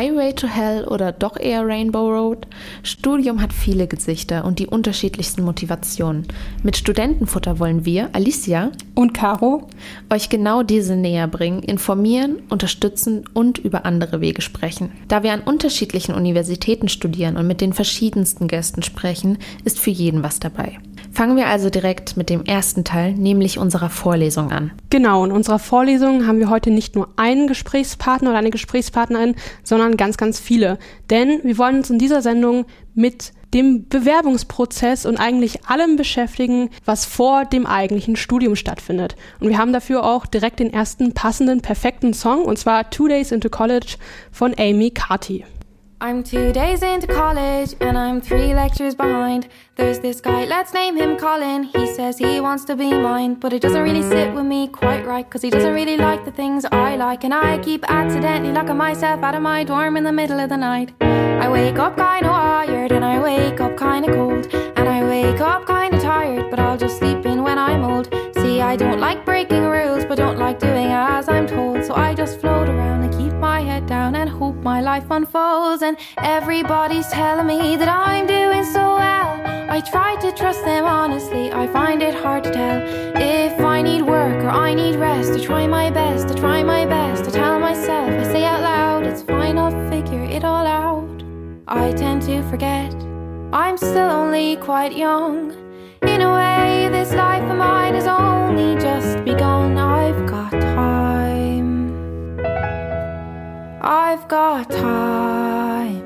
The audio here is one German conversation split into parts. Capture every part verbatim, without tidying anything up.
Highway to Hell oder doch eher Rainbow Road? Studium hat viele Gesichter und die unterschiedlichsten Motivationen. Mit Studentenfutter wollen wir, Alicia und Caro, euch genau diese näher bringen, informieren, unterstützen und über andere Wege sprechen. Da wir an unterschiedlichen Universitäten studieren und mit den verschiedensten Gästen sprechen, ist für jeden was dabei. Fangen wir also direkt mit dem ersten Teil, nämlich unserer Vorlesung an. Genau, in unserer Vorlesung haben wir heute nicht nur einen Gesprächspartner oder eine Gesprächspartnerin, sondern ganz, ganz viele. Denn wir wollen uns in dieser Sendung mit dem Bewerbungsprozess und eigentlich allem beschäftigen, was vor dem eigentlichen Studium stattfindet. Und wir haben dafür auch direkt den ersten passenden, perfekten Song, und zwar Two Days into College von Amy Carty. I'm two days into college and I'm three lectures behind. There's this guy, let's name him Colin. He says he wants to be mine, but it doesn't really sit with me quite right, cause he doesn't really like the things I like. And I keep accidentally locking myself out of my dorm in the middle of the night. I wake up kinda wired and I wake up kinda cold, and I wake up kinda tired, but I'll just sleep in when I'm old. See, I don't like breaking rules, but don't like doing as I'm told. So I just float around and keep my head down and hope my life unfolds. And everybody's telling me that I'm doing so well. I try to trust them honestly, I find it hard to tell if I need work or I need rest. I try my best, I try my best, I tell myself, I say out loud, it's fine, I'll figure it all out. I tend to forget I'm still only quite young. In a way, this life of mine has only just begun. I've got time, I've got time.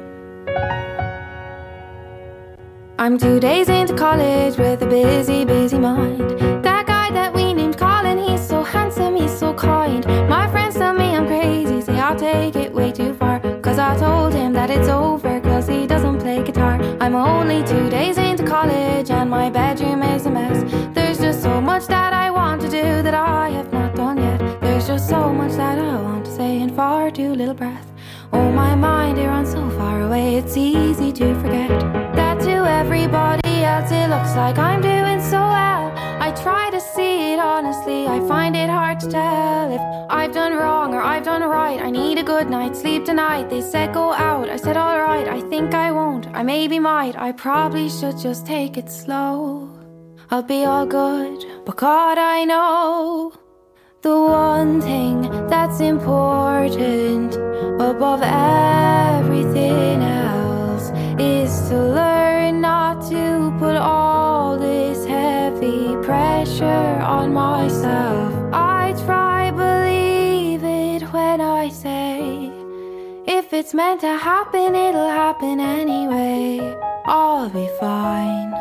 I'm two days into college with a busy, busy mind. That guy that we named Colin, he's so handsome, he's so kind. My friends tell me I'm crazy, say I'll take it way too far, cause I told him that it's over, cause he doesn't play guitar. I'm only two days into college and my bedroom is a mess. There's just so much that I want to do that I have not done yet. There's just so much that I want to say in far too little breath. Oh, my mind, it runs so far away, it's easy to forget that to everybody else it looks like I'm doing so well. I try to see it honestly, I find it hard to tell if I've done wrong or I've done right. I need a good night's sleep tonight. They said go out, I said alright. I think I won't, I maybe might. I probably should just take it slow. I'll be all good, but God, I know the one thing that's important above everything else is to learn not to put all this heavy pressure on myself. I try believe it when I say if it's meant to happen, it'll happen anyway. I'll be fine.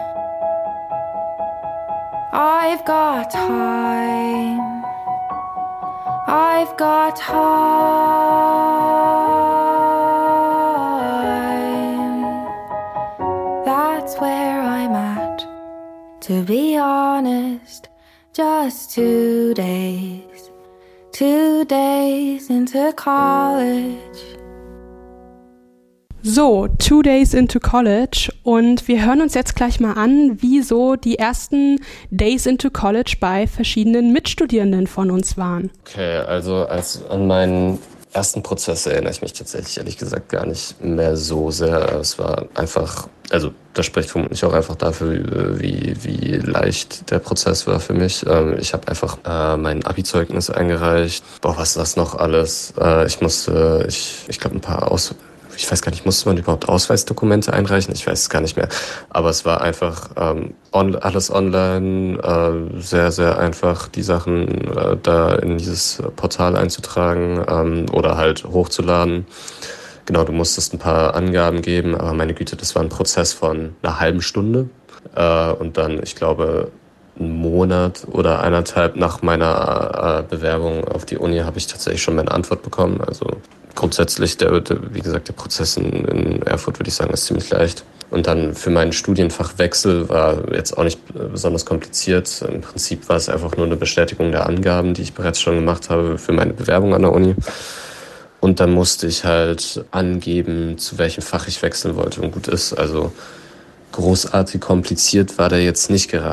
I've got time, I've got time. That's where I'm at, to be honest. Just two days, two days into college. So, Two Days into College, und wir hören uns jetzt gleich mal an, wie so die ersten Days into College bei verschiedenen Mitstudierenden von uns waren. Okay, also als an meinen ersten Prozess erinnere ich mich tatsächlich ehrlich gesagt gar nicht mehr so sehr. Es war einfach, also das spricht vermutlich auch einfach dafür, wie, wie leicht der Prozess war für mich. Ich habe einfach äh, mein Abi-Zeugnis eingereicht. Boah, was ist das noch alles? Äh, ich musste, ich, ich glaube ein paar Aus... Ich weiß gar nicht, musste man überhaupt Ausweisdokumente einreichen? Ich weiß es gar nicht mehr. Aber es war einfach ähm, on, alles online, äh, sehr, sehr einfach, die Sachen äh, da in dieses Portal einzutragen ähm, oder halt hochzuladen. Genau, du musstest ein paar Angaben geben, aber meine Güte, das war ein Prozess von einer halben Stunde. Äh, und dann, ich glaube, einen Monat oder eineinhalb nach meiner äh, Bewerbung auf die Uni habe ich tatsächlich schon meine Antwort bekommen. Also grundsätzlich, der, der, wie gesagt, der Prozess in, in Erfurt, würde ich sagen, ist ziemlich leicht. Und dann für meinen Studienfachwechsel war jetzt auch nicht besonders kompliziert. Im Prinzip war es einfach nur eine Bestätigung der Angaben, die ich bereits schon gemacht habe für meine Bewerbung an der Uni. Und dann musste ich halt angeben, zu welchem Fach ich wechseln wollte und gut ist. Also großartig kompliziert war der jetzt nicht gerade.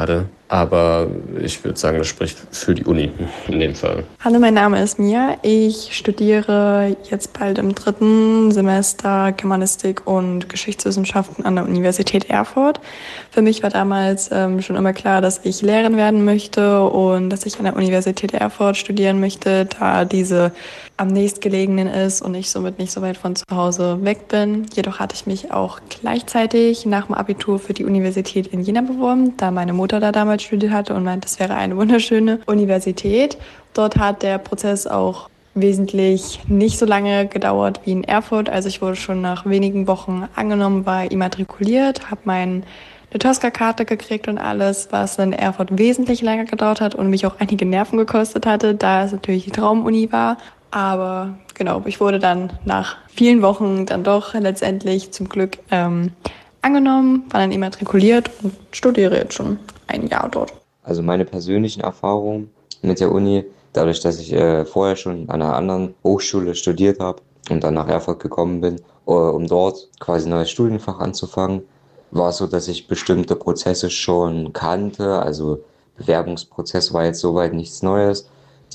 Aber ich würde sagen, das spricht für die Uni in dem Fall. Hallo, mein Name ist Mia. Ich studiere jetzt bald im dritten Semester Germanistik und Geschichtswissenschaften an der Universität Erfurt. Für mich war damals ähm, schon immer klar, dass ich Lehrerin werden möchte und dass ich an der Universität Erfurt studieren möchte, da diese am nächstgelegenen ist und ich somit nicht so weit von zu Hause weg bin. Jedoch hatte ich mich auch gleichzeitig nach dem Abitur für die Universität in Jena beworben, da meine Mutter da damals studiert hatte und meinte, das wäre eine wunderschöne Universität. Dort hat der Prozess auch wesentlich nicht so lange gedauert wie in Erfurt. Also ich wurde schon nach wenigen Wochen angenommen, war immatrikuliert, habe meine Tosca-Karte gekriegt und alles, was in Erfurt wesentlich länger gedauert hat und mich auch einige Nerven gekostet hatte, da es natürlich die Traumuni war. Aber genau, ich wurde dann nach vielen Wochen dann doch letztendlich zum Glück ähm, angenommen, war dann immatrikuliert und studiere jetzt schon ein Jahr dort. Also meine persönlichen Erfahrungen mit der Uni, dadurch, dass ich äh, vorher schon an einer anderen Hochschule studiert habe und dann nach Erfurt gekommen bin, äh, um dort quasi ein neues Studienfach anzufangen, war es so, dass ich bestimmte Prozesse schon kannte. Also Bewerbungsprozess war jetzt soweit nichts Neues.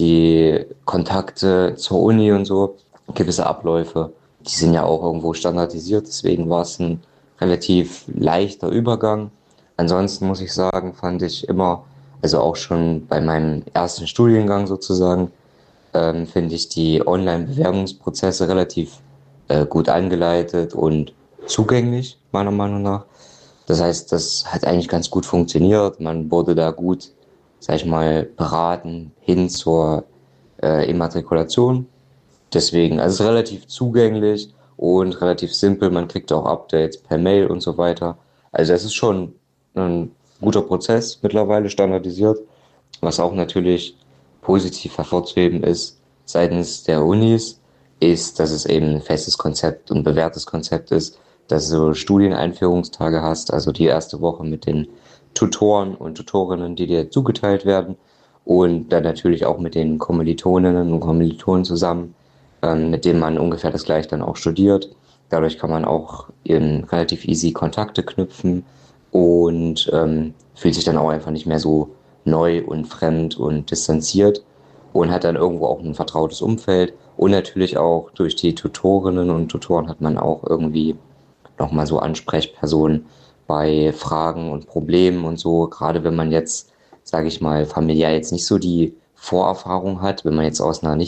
Die Kontakte zur Uni und so, gewisse Abläufe, die sind ja auch irgendwo standardisiert. Deswegen war es ein relativ leichter Übergang. Ansonsten muss ich sagen, fand ich immer, also auch schon bei meinem ersten Studiengang sozusagen, ähm, finde ich die Online-Bewerbungsprozesse relativ äh, gut angeleitet und zugänglich, meiner Meinung nach. Das heißt, das hat eigentlich ganz gut funktioniert. Man wurde da gut, sag ich mal, beraten hin zur äh, Immatrikulation. Deswegen, also es ist relativ zugänglich und relativ simpel. Man kriegt auch Updates per Mail und so weiter. Also es ist schon ein guter Prozess, mittlerweile standardisiert. Was auch natürlich positiv hervorzuheben ist seitens der Unis, ist, dass es eben ein festes Konzept und bewährtes Konzept ist, dass du Studieneinführungstage hast, also die erste Woche mit den Tutoren und Tutorinnen, die dir zugeteilt werden und dann natürlich auch mit den Kommilitoninnen und Kommilitonen zusammen, ähm, mit denen man ungefähr das gleiche dann auch studiert. Dadurch kann man auch in relativ easy Kontakte knüpfen und ähm, fühlt sich dann auch einfach nicht mehr so neu und fremd und distanziert und hat dann irgendwo auch ein vertrautes Umfeld. Und natürlich auch durch die Tutorinnen und Tutoren hat man auch irgendwie nochmal so Ansprechpersonen bei Fragen und Problemen und so. Gerade wenn man jetzt, sage ich mal, familiär jetzt nicht so die Vorerfahrung hat, wenn man jetzt aus einer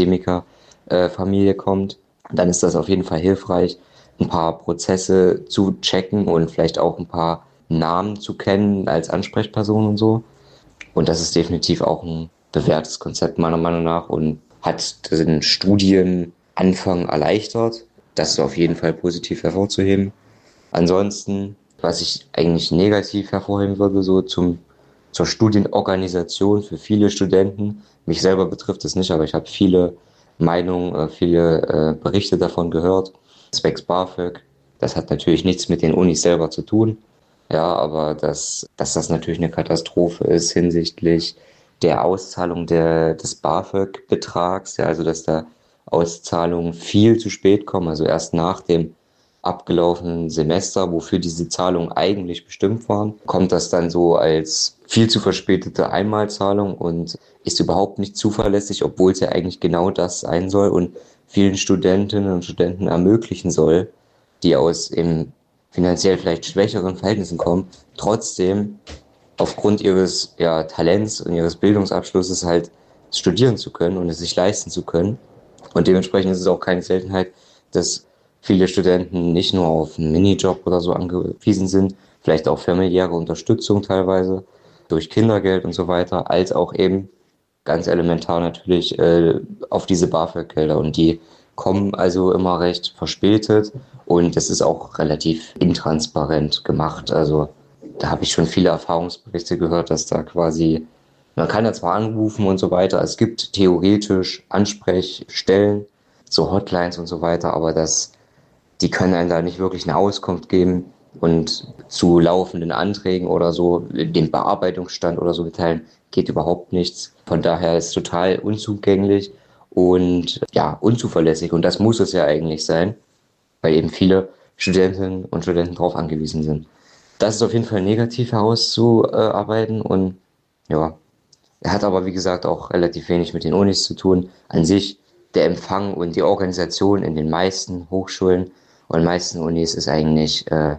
Nicht-Akademiker-Familie kommt, dann ist das auf jeden Fall hilfreich, ein paar Prozesse zu checken und vielleicht auch ein paar Namen zu kennen als Ansprechperson und so. Und das ist definitiv auch ein bewährtes Konzept meiner Meinung nach und hat den Studienanfang erleichtert. Das ist auf jeden Fall positiv hervorzuheben. Ansonsten, was ich eigentlich negativ hervorheben würde, so zum, zur Studienorganisation für viele Studenten, mich selber betrifft es nicht, aber ich habe viele Meinungen, viele äh, Berichte davon gehört, zwecks BAföG. Das hat natürlich nichts mit den Unis selber zu tun. Ja, aber dass, dass das natürlich eine Katastrophe ist hinsichtlich der Auszahlung der, des BAföG-Betrags, ja, also dass da Auszahlungen viel zu spät kommen, also erst nach dem abgelaufenen Semester, wofür diese Zahlungen eigentlich bestimmt waren, kommt das dann so als viel zu verspätete Einmalzahlung und ist überhaupt nicht zuverlässig, obwohl es ja eigentlich genau das sein soll und vielen Studentinnen und Studenten ermöglichen soll, die aus eben finanziell vielleicht schwächeren Verhältnissen kommen, trotzdem aufgrund ihres ja, Talents und ihres Bildungsabschlusses halt studieren zu können und es sich leisten zu können. Und dementsprechend ist es auch keine Seltenheit, dass viele Studenten nicht nur auf einen Minijob oder so angewiesen sind, vielleicht auch familiäre Unterstützung teilweise durch Kindergeld und so weiter, als auch eben ganz elementar natürlich äh, auf diese BAföG-Gelder. Und die kommen also immer recht verspätet und es ist auch relativ intransparent gemacht. Also da habe ich schon viele Erfahrungsberichte gehört, dass da quasi, man kann ja zwar anrufen und so weiter, es gibt theoretisch Ansprechstellen, so Hotlines und so weiter, aber das, die können einem da nicht wirklich eine Auskunft geben und zu laufenden Anträgen oder so, den Bearbeitungsstand oder so mitteilen, geht überhaupt nichts. Von daher ist es total unzugänglich und ja, unzuverlässig und das muss es ja eigentlich sein, weil eben viele Studentinnen und Studenten darauf angewiesen sind. das ist auf jeden Fall negativ herauszuarbeiten und ja, er hat aber wie gesagt auch relativ wenig mit den Unis zu tun. An sich der Empfang und die Organisation in den meisten Hochschulen und meisten Unis ist eigentlich äh,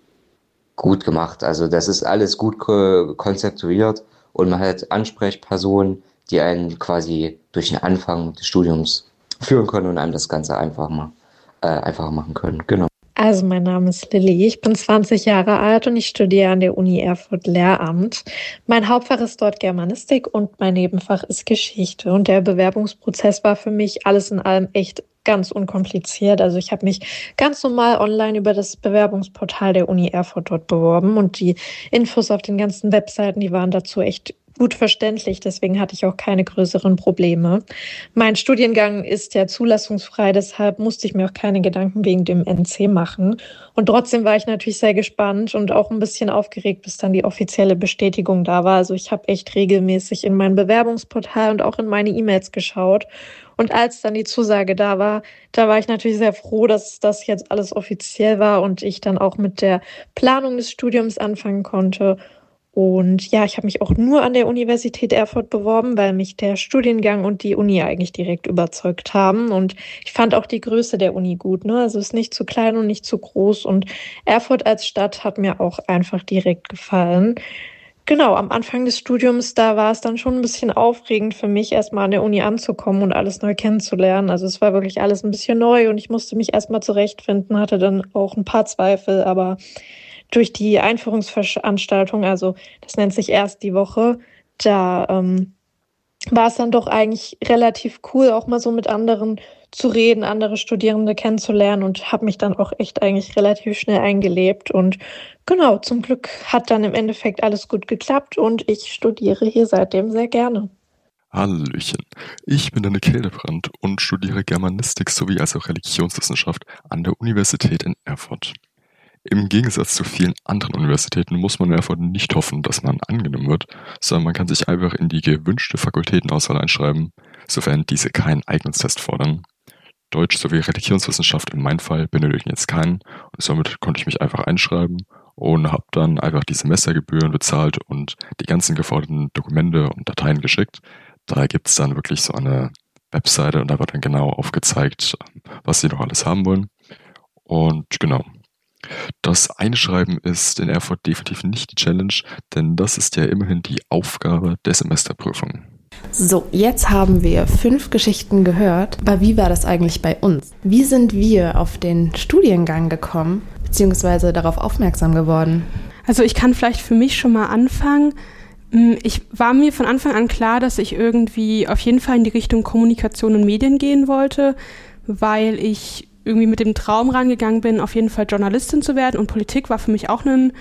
gut gemacht. Also das ist alles gut ko- konzeptuiert und man hat Ansprechpersonen, die einen quasi durch den Anfang des Studiums führen können und einem das Ganze einfach mal äh, einfacher machen können. Genau. Also mein Name ist Lilly, ich bin zwanzig Jahre alt und ich studiere an der Uni Erfurt Lehramt. Mein Hauptfach ist dort Germanistik und mein Nebenfach ist Geschichte. Und der Bewerbungsprozess war für mich alles in allem echt ganz unkompliziert. Also ich habe mich ganz normal online über das Bewerbungsportal der Uni Erfurt dort beworben und die Infos auf den ganzen Webseiten, die waren dazu echt gut verständlich, deswegen hatte ich auch keine größeren Probleme. Mein Studiengang ist ja zulassungsfrei, deshalb musste ich mir auch keine Gedanken wegen dem N C machen. Und trotzdem war ich natürlich sehr gespannt und auch ein bisschen aufgeregt, bis dann die offizielle Bestätigung da war. Also ich habe echt regelmäßig in mein Bewerbungsportal und auch in meine E-Mails geschaut. Und als dann die Zusage da war, da war ich natürlich sehr froh, dass das jetzt alles offiziell war und ich dann auch mit der Planung des Studiums anfangen konnte. Und ja, ich habe mich auch nur an der Universität Erfurt beworben, weil mich der Studiengang und die Uni eigentlich direkt überzeugt haben. Und ich fand auch die Größe der Uni gut, ne? Also es ist nicht zu klein und nicht zu groß. Und Erfurt als Stadt hat mir auch einfach direkt gefallen. Genau, am Anfang des Studiums, da war es dann schon ein bisschen aufregend für mich, erstmal an der Uni anzukommen und alles neu kennenzulernen. Also es war wirklich alles ein bisschen neu und ich musste mich erstmal zurechtfinden, hatte dann auch ein paar Zweifel, aber durch die Einführungsveranstaltung, also das nennt sich erst die Woche, da ähm, war es dann doch eigentlich relativ cool, auch mal so mit anderen zu reden, andere Studierende kennenzulernen und habe mich dann auch echt eigentlich relativ schnell eingelebt. Und genau, zum Glück hat dann im Endeffekt alles gut geklappt und ich studiere hier seitdem sehr gerne. Hallöchen, ich bin Anneke Hildebrand und studiere Germanistik sowie als auch Religionswissenschaft an der Universität in Erfurt. Im Gegensatz zu vielen anderen Universitäten muss man in Erfurt nicht hoffen, dass man angenommen wird, sondern man kann sich einfach in die gewünschte Fakultätenauswahl einschreiben, sofern diese keinen Eignungstest fordern. Deutsch sowie Religionswissenschaft in meinem Fall benötigen jetzt keinen und somit konnte ich mich einfach einschreiben und habe dann einfach die Semestergebühren bezahlt und die ganzen geforderten Dokumente und Dateien geschickt. Daher gibt es dann wirklich so eine Webseite und da wird dann genau aufgezeigt, was sie noch alles haben wollen. Und genau. Das Einschreiben ist in Erfurt definitiv nicht die Challenge, denn das ist ja immerhin die Aufgabe der Semesterprüfung. So, jetzt haben wir fünf Geschichten gehört, aber wie war das eigentlich bei uns? Wie sind wir auf den Studiengang gekommen, beziehungsweise darauf aufmerksam geworden? Also ich kann vielleicht für mich schon mal anfangen. Ich war mir von Anfang an klar, dass ich irgendwie auf jeden Fall in die Richtung Kommunikation und Medien gehen wollte, weil ich irgendwie mit dem Traum rangegangen bin, auf jeden Fall Journalistin zu werden und Politik war für mich auch ein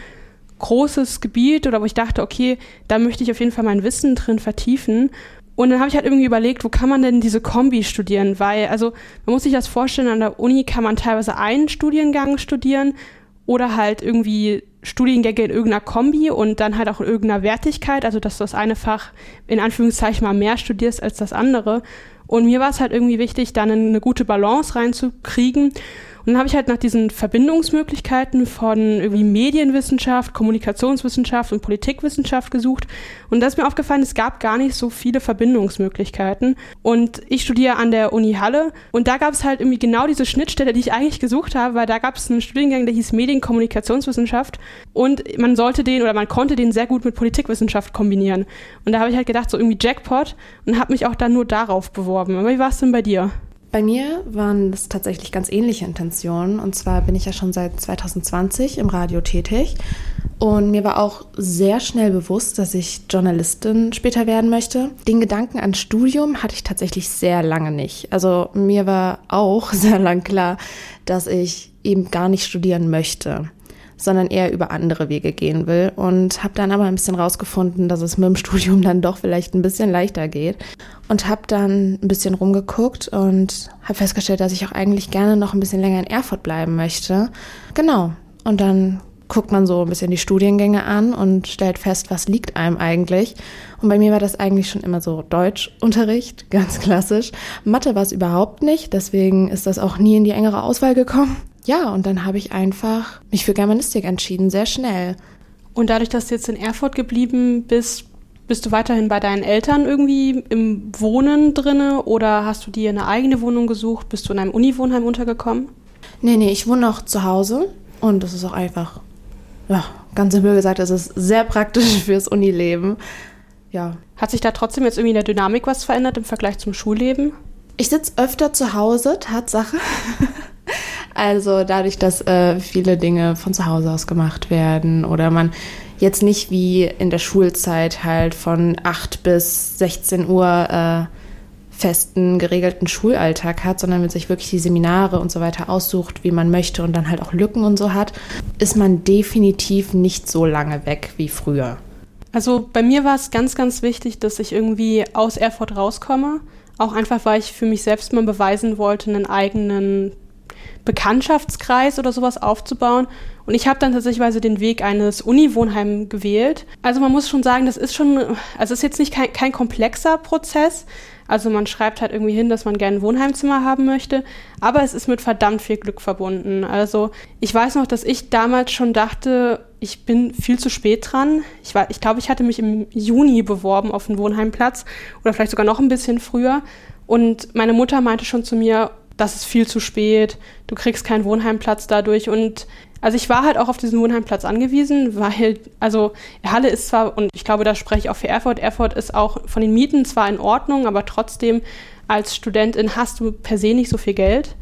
großes Gebiet oder wo ich dachte, okay, da möchte ich auf jeden Fall mein Wissen drin vertiefen. Und dann habe ich halt irgendwie überlegt, wo kann man denn diese Kombi studieren, weil, also man muss sich das vorstellen, an der Uni kann man teilweise einen Studiengang studieren oder halt irgendwie Studiengänge in irgendeiner Kombi und dann halt auch in irgendeiner Wertigkeit, also dass du das eine Fach in Anführungszeichen mal mehr studierst als das andere. Und mir war es halt irgendwie wichtig, da eine gute Balance reinzukriegen. Und dann habe ich halt nach diesen Verbindungsmöglichkeiten von irgendwie Medienwissenschaft, Kommunikationswissenschaft und Politikwissenschaft gesucht. Und da ist mir aufgefallen, es gab gar nicht so viele Verbindungsmöglichkeiten. Und ich studiere an der Uni Halle und da gab es halt irgendwie genau diese Schnittstelle, die ich eigentlich gesucht habe, weil da gab es einen Studiengang, der hieß Medienkommunikationswissenschaft und man sollte den oder man konnte den sehr gut mit Politikwissenschaft kombinieren. Und da habe ich halt gedacht, so irgendwie Jackpot und habe mich auch dann nur darauf beworben. Aber wie war es denn bei dir? Bei mir waren das tatsächlich ganz ähnliche Intentionen. Und zwar bin ich ja schon seit zwanzig zwanzig im Radio tätig. Und mir war auch sehr schnell bewusst, dass ich Journalistin später werden möchte. Den Gedanken an Studium hatte ich tatsächlich sehr lange nicht. Also mir war auch sehr lang klar, dass ich eben gar nicht studieren möchte, sondern eher über andere Wege gehen will und habe dann aber ein bisschen rausgefunden, dass es mit dem Studium dann doch vielleicht ein bisschen leichter geht und habe dann ein bisschen rumgeguckt und habe festgestellt, dass ich auch eigentlich gerne noch ein bisschen länger in Erfurt bleiben möchte. Genau, und dann guckt man so ein bisschen die Studiengänge an und stellt fest, was liegt einem eigentlich. Und bei mir war das eigentlich schon immer so Deutschunterricht, ganz klassisch. Mathe war es überhaupt nicht, deswegen ist das auch nie in die engere Auswahl gekommen. ja, und dann habe ich einfach mich für Germanistik entschieden, sehr schnell. Und dadurch, dass du jetzt in Erfurt geblieben bist, bist du weiterhin bei deinen Eltern irgendwie im Wohnen drinne oder hast du dir eine eigene Wohnung gesucht? Bist du in einem Uni-Wohnheim untergekommen? Nee, nee, ich wohne noch zu Hause und das ist auch einfach, ja, ganz simpel gesagt, es ist sehr praktisch fürs Unileben. Ja. Hat sich da trotzdem jetzt irgendwie in der Dynamik was verändert im Vergleich zum Schulleben? Ich sitze öfter zu Hause, Tatsache. Also dadurch, dass äh, viele Dinge von zu Hause aus gemacht werden oder man jetzt nicht wie in der Schulzeit halt von acht bis sechzehn Uhr äh, festen, geregelten Schulalltag hat, sondern mit sich wirklich die Seminare und so weiter aussucht, wie man möchte und dann halt auch Lücken und so hat, ist man definitiv nicht so lange weg wie früher. Also bei mir war es ganz, ganz wichtig, dass ich irgendwie aus Erfurt rauskomme. Auch einfach, weil ich für mich selbst mal beweisen wollte, einen eigenen Bekanntschaftskreis oder sowas aufzubauen. Und ich habe dann tatsächlich den Weg eines Uni-Wohnheims gewählt. Also man muss schon sagen, das ist schon, also es ist jetzt nicht kein, kein komplexer Prozess. Also man schreibt halt irgendwie hin, dass man gerne ein Wohnheimzimmer haben möchte. Aber es ist mit verdammt viel Glück verbunden. Also ich weiß noch, dass ich damals schon dachte, ich bin viel zu spät dran. Ich, war, ich glaube, ich hatte mich im Juni beworben auf einen Wohnheimplatz oder vielleicht sogar noch ein bisschen früher. Und meine Mutter meinte schon zu mir, das ist viel zu spät, du kriegst keinen Wohnheimplatz dadurch. Und also ich war halt auch auf diesen Wohnheimplatz angewiesen, weil, also Halle ist zwar, und ich glaube, da spreche ich auch für Erfurt, Erfurt ist auch von den Mieten zwar in Ordnung, aber trotzdem als Studentin hast du per se nicht so viel Geld.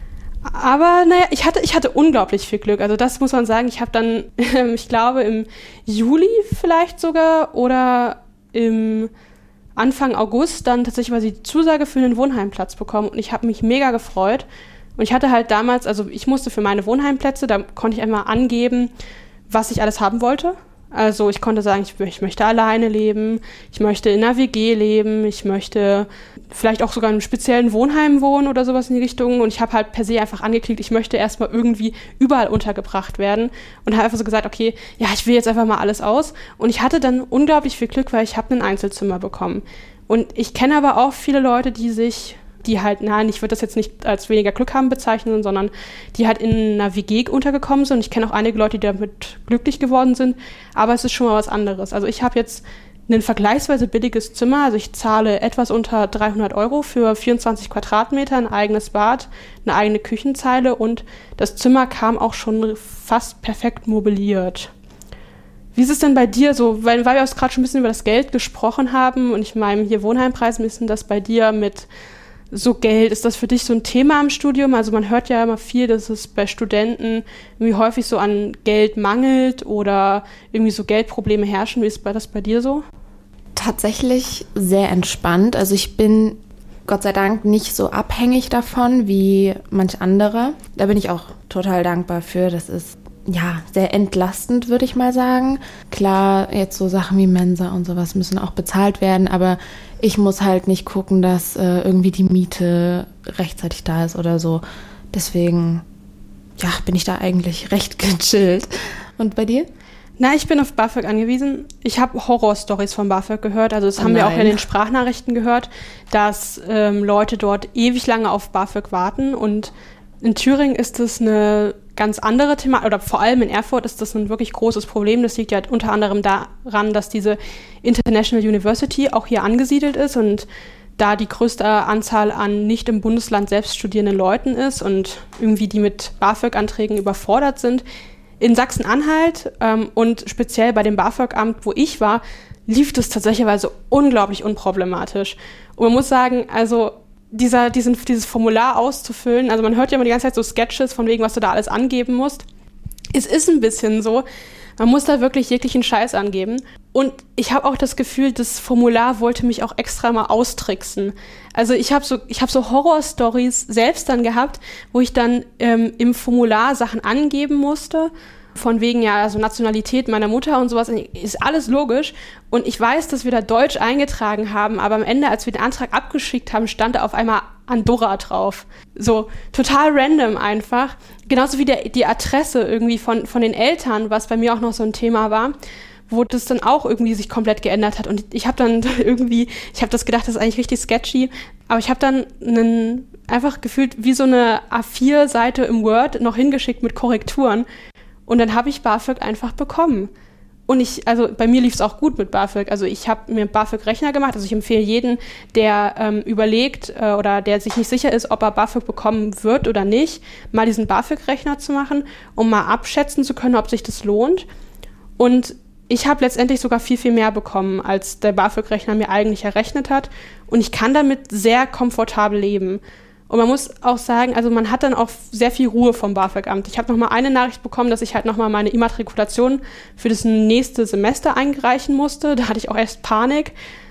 Aber naja, ich hatte, ich hatte unglaublich viel Glück. Also das muss man sagen, ich habe dann, ich glaube im Juli vielleicht sogar oder im Anfang August dann tatsächlich mal die Zusage für einen Wohnheimplatz bekommen und ich habe mich mega gefreut. Und ich hatte halt damals, also ich musste für meine Wohnheimplätze, da konnte ich einmal angeben, was ich alles haben wollte. Also ich konnte sagen, ich, ich möchte alleine leben, ich möchte in einer W G leben, ich möchte vielleicht auch sogar in einem speziellen Wohnheim wohnen oder sowas in die Richtung. Und ich habe halt per se einfach angeklickt, ich möchte erstmal irgendwie überall untergebracht werden und habe einfach so gesagt, okay, ja, ich will jetzt einfach mal alles aus. Und ich hatte dann unglaublich viel Glück, weil ich habe ein Einzelzimmer bekommen. Und ich kenne aber auch viele Leute, die sich die halt, nein, ich würde das jetzt nicht als weniger Glück haben bezeichnen, sondern die halt in einer W G untergekommen sind. Und ich kenne auch einige Leute, die damit glücklich geworden sind, aber es ist schon mal was anderes. Also ich habe jetzt ein vergleichsweise billiges Zimmer, also ich zahle etwas unter dreihundert Euro für vierundzwanzig Quadratmeter, ein eigenes Bad, eine eigene Küchenzeile und das Zimmer kam auch schon fast perfekt mobiliert. Wie ist es denn bei dir so, weil, weil wir auch gerade schon ein bisschen über das Geld gesprochen haben und ich meine, hier Wohnheimpreis, wie ist denn das bei dir mit so Geld? Ist das für dich so ein Thema im Studium? Also man hört ja immer viel, dass es bei Studenten irgendwie häufig so an Geld mangelt oder irgendwie so Geldprobleme herrschen. Wie ist das bei dir so? Tatsächlich sehr entspannt. Also ich bin Gott sei Dank nicht so abhängig davon wie manch andere. Da bin ich auch total dankbar für. Das ist ja sehr entlastend, würde ich mal sagen. Klar, jetzt so Sachen wie Mensa und sowas müssen auch bezahlt werden, aber ich muss halt nicht gucken, dass äh, irgendwie die Miete rechtzeitig da ist oder so. Deswegen, ja, bin ich da eigentlich recht gechillt. Und bei dir? Na, ich bin auf BAföG angewiesen. Ich habe Horrorstories von BAföG gehört. Also das Oh haben wir auch nein. in den Sprachnachrichten gehört, dass ähm, Leute dort ewig lange auf BAföG warten. Und in Thüringen ist das eine ganz andere Thema, oder vor allem in Erfurt ist das ein wirklich großes Problem. Das liegt ja unter anderem daran, dass diese International University auch hier angesiedelt ist und da die größte Anzahl an nicht im Bundesland selbst studierenden Leuten ist und irgendwie die mit BAföG-Anträgen überfordert sind. In Sachsen-Anhalt ähm, und speziell bei dem BAföG-Amt, wo ich war, lief das tatsächlich unglaublich unproblematisch. Und man muss sagen, also Dieser, diesen, dieses Formular auszufüllen, also man hört ja immer die ganze Zeit so Sketches von wegen, was du da alles angeben musst. Es ist ein bisschen so, man muss da wirklich jeglichen Scheiß angeben. Und ich habe auch das Gefühl, das Formular wollte mich auch extra mal austricksen. Also ich habe so, ich habe so Horror-Stories selbst dann gehabt, wo ich dann ähm, im Formular Sachen angeben musste, von wegen, ja, also Nationalität meiner Mutter und sowas, ist alles logisch. Und ich weiß, dass wir da Deutsch eingetragen haben, aber am Ende, als wir den Antrag abgeschickt haben, stand da auf einmal Andorra drauf. So total random einfach. Genauso wie der, die Adresse irgendwie von, von den Eltern, was bei mir auch noch so ein Thema war, wo das dann auch irgendwie sich komplett geändert hat. Und ich habe dann irgendwie, ich habe das gedacht, das ist eigentlich richtig sketchy, aber ich habe dann einen, einfach gefühlt wie so eine A vier Seite im Word noch hingeschickt mit Korrekturen. Und dann habe ich BAföG einfach bekommen. Und ich, also bei mir lief es auch gut mit BAföG. Also ich habe mir einen BAföG-Rechner gemacht. Also ich empfehle jeden, der ähm, überlegt äh, oder der sich nicht sicher ist, ob er BAföG bekommen wird oder nicht, mal diesen BAföG-Rechner zu machen, um mal abschätzen zu können, ob sich das lohnt. Und ich habe letztendlich sogar viel, viel mehr bekommen, als der BAföG-Rechner mir eigentlich errechnet hat. Und ich kann damit sehr komfortabel leben. Und man muss auch sagen, also man hat dann auch sehr viel Ruhe vom BAföG-Amt. Ich habe noch mal eine Nachricht bekommen, dass ich halt noch mal meine Immatrikulation für das nächste Semester einreichen musste. Da hatte ich auch erst Panik.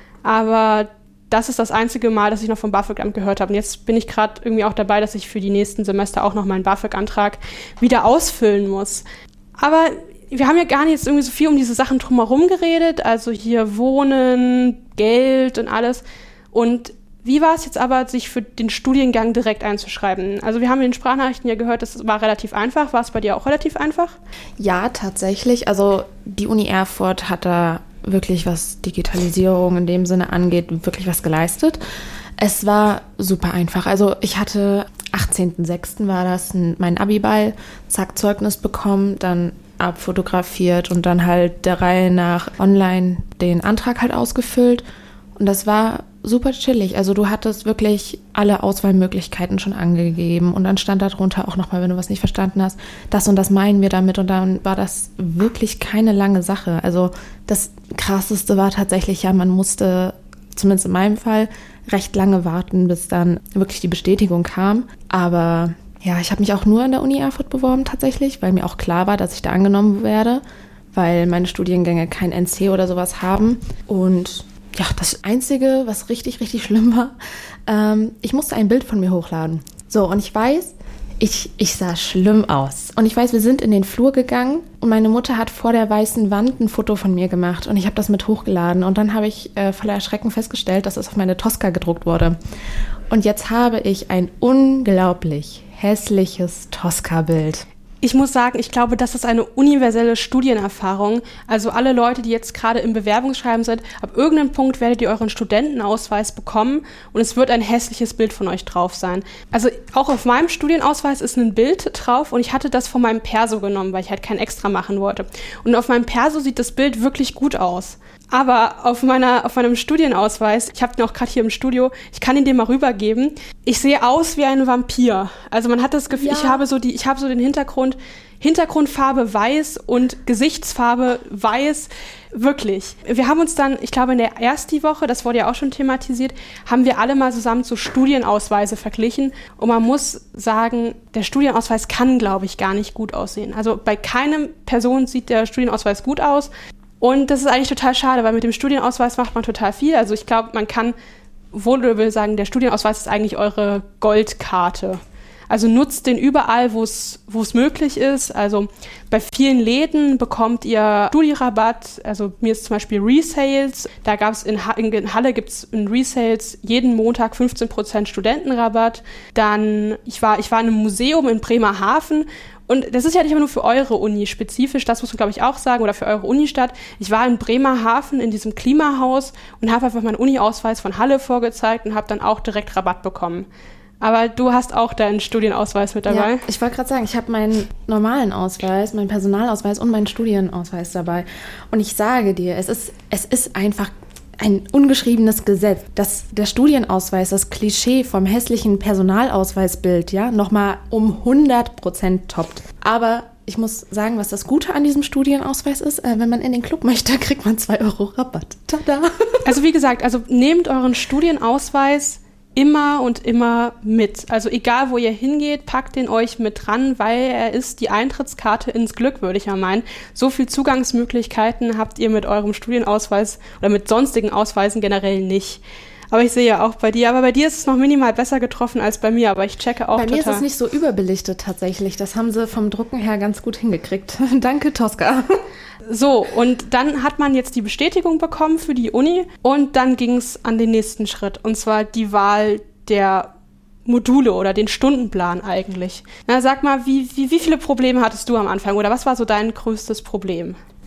Aber das ist das einzige Mal, dass ich noch vom BAföG-Amt gehört habe. Und jetzt bin ich gerade irgendwie auch dabei, dass ich für die nächsten Semester auch noch meinen BAföG-Antrag wieder ausfüllen muss. Aber wir haben ja gar nicht jetzt irgendwie so viel um diese Sachen drumherum geredet. Also hier Wohnen, Geld und alles. Und wie war es jetzt aber, sich für den Studiengang direkt einzuschreiben? Also wir haben in den Sprachnachrichten ja gehört, das war relativ einfach. War es bei dir auch relativ einfach? Ja, tatsächlich. Also die Uni Erfurt hat da wirklich, was Digitalisierung in dem Sinne angeht, wirklich was geleistet. Es war super einfach. Also ich hatte achtzehnten sechsten war das, mein Abiball, zack, Zeugnis bekommen, dann abfotografiert und dann halt der Reihe nach online den Antrag halt ausgefüllt. Und das war super chillig. Also du hattest wirklich alle Auswahlmöglichkeiten schon angegeben und dann stand da drunter auch nochmal, wenn du was nicht verstanden hast, das und das meinen wir damit und dann war das wirklich keine lange Sache. Also das Krasseste war tatsächlich, ja, man musste, zumindest in meinem Fall, recht lange warten, bis dann wirklich die Bestätigung kam. Aber ja, ich habe mich auch nur an der Uni Erfurt beworben tatsächlich, weil mir auch klar war, dass ich da angenommen werde, weil meine Studiengänge kein N C oder sowas haben. Und ja, das Einzige, was richtig, richtig schlimm war, ähm, ich musste ein Bild von mir hochladen. So, und ich weiß, ich, ich sah schlimm aus. Und ich weiß, wir sind in den Flur gegangen und meine Mutter hat vor der weißen Wand ein Foto von mir gemacht und ich habe das mit hochgeladen. Und dann habe ich äh, voller Erschrecken festgestellt, dass es auf meine Tosca gedruckt wurde. Und jetzt habe ich ein unglaublich hässliches Tosca-Bild. Ich muss sagen, ich glaube, das ist eine universelle Studienerfahrung. Also alle Leute, die jetzt gerade im Bewerbungsschreiben sind, ab irgendeinem Punkt werdet ihr euren Studentenausweis bekommen und es wird ein hässliches Bild von euch drauf sein. Also auch auf meinem Studienausweis ist ein Bild drauf und ich hatte das von meinem Perso genommen, weil ich halt kein Extra machen wollte. Und auf meinem Perso sieht das Bild wirklich gut aus. Aber auf meiner, auf meinem Studienausweis, ich habe den auch gerade hier im Studio, ich kann ihn dir mal rübergeben, ich sehe aus wie ein Vampir. Also man hat das Gefühl, ja. ich habe so die, ich habe so den Hintergrund, Hintergrundfarbe weiß und Gesichtsfarbe weiß, wirklich. Wir haben uns dann, ich glaube in der ersten Woche, das wurde ja auch schon thematisiert, haben wir alle mal zusammen so Studienausweise verglichen und man muss sagen, der Studienausweis kann, glaube ich, gar nicht gut aussehen. Also bei keinem Person sieht der Studienausweis gut aus. Und das ist eigentlich total schade, weil mit dem Studienausweis macht man total viel. Also ich glaube, man kann wohl oder will sagen, der Studienausweis ist eigentlich eure Goldkarte. Also nutzt den überall, wo es wo es möglich ist. Also bei vielen Läden bekommt ihr Studierabatt. Also mir ist zum Beispiel Resales. Da gab es in, ha- in Halle gibt es in Resales jeden Montag fünfzehn Prozent Studentenrabatt. Dann, ich war, ich war in einem Museum in Bremerhaven. Und das ist ja nicht immer nur für eure Uni spezifisch, das muss man, glaube ich, auch sagen, oder für eure Unistadt. Ich war in Bremerhaven in diesem Klimahaus und habe einfach meinen Uni-Ausweis von Halle vorgezeigt und habe dann auch direkt Rabatt bekommen. Aber du hast auch deinen Studienausweis mit dabei. Ja, ich wollte gerade sagen, ich habe meinen normalen Ausweis, meinen Personalausweis und meinen Studienausweis dabei. Und ich sage dir, es ist, es ist einfach ein ungeschriebenes Gesetz, dass der Studienausweis das Klischee vom hässlichen Personalausweisbild ja nochmal um hundert Prozent toppt. Aber ich muss sagen, was das Gute an diesem Studienausweis ist, äh, wenn man in den Club möchte, kriegt man zwei Euro Rabatt. Tada! Also wie gesagt, also nehmt euren Studienausweis immer und immer mit. Also egal, wo ihr hingeht, packt den euch mit dran, weil er ist die Eintrittskarte ins Glück, würde ich ja meinen. So viel Zugangsmöglichkeiten habt ihr mit eurem Studienausweis oder mit sonstigen Ausweisen generell nicht. Aber ich sehe ja auch bei dir, aber bei dir ist es noch minimal besser getroffen als bei mir, aber ich checke auch total. Bei mir ist es nicht so überbelichtet tatsächlich. Das haben sie vom Drucken her ganz gut hingekriegt. Danke, Tosca. So, und dann hat man jetzt die Bestätigung bekommen für die Uni und dann ging es an den nächsten Schritt, und zwar die Wahl der Module oder den Stundenplan eigentlich. Na, sag mal, wie, wie, wie viele Probleme hattest du am Anfang oder was war so dein größtes Problem?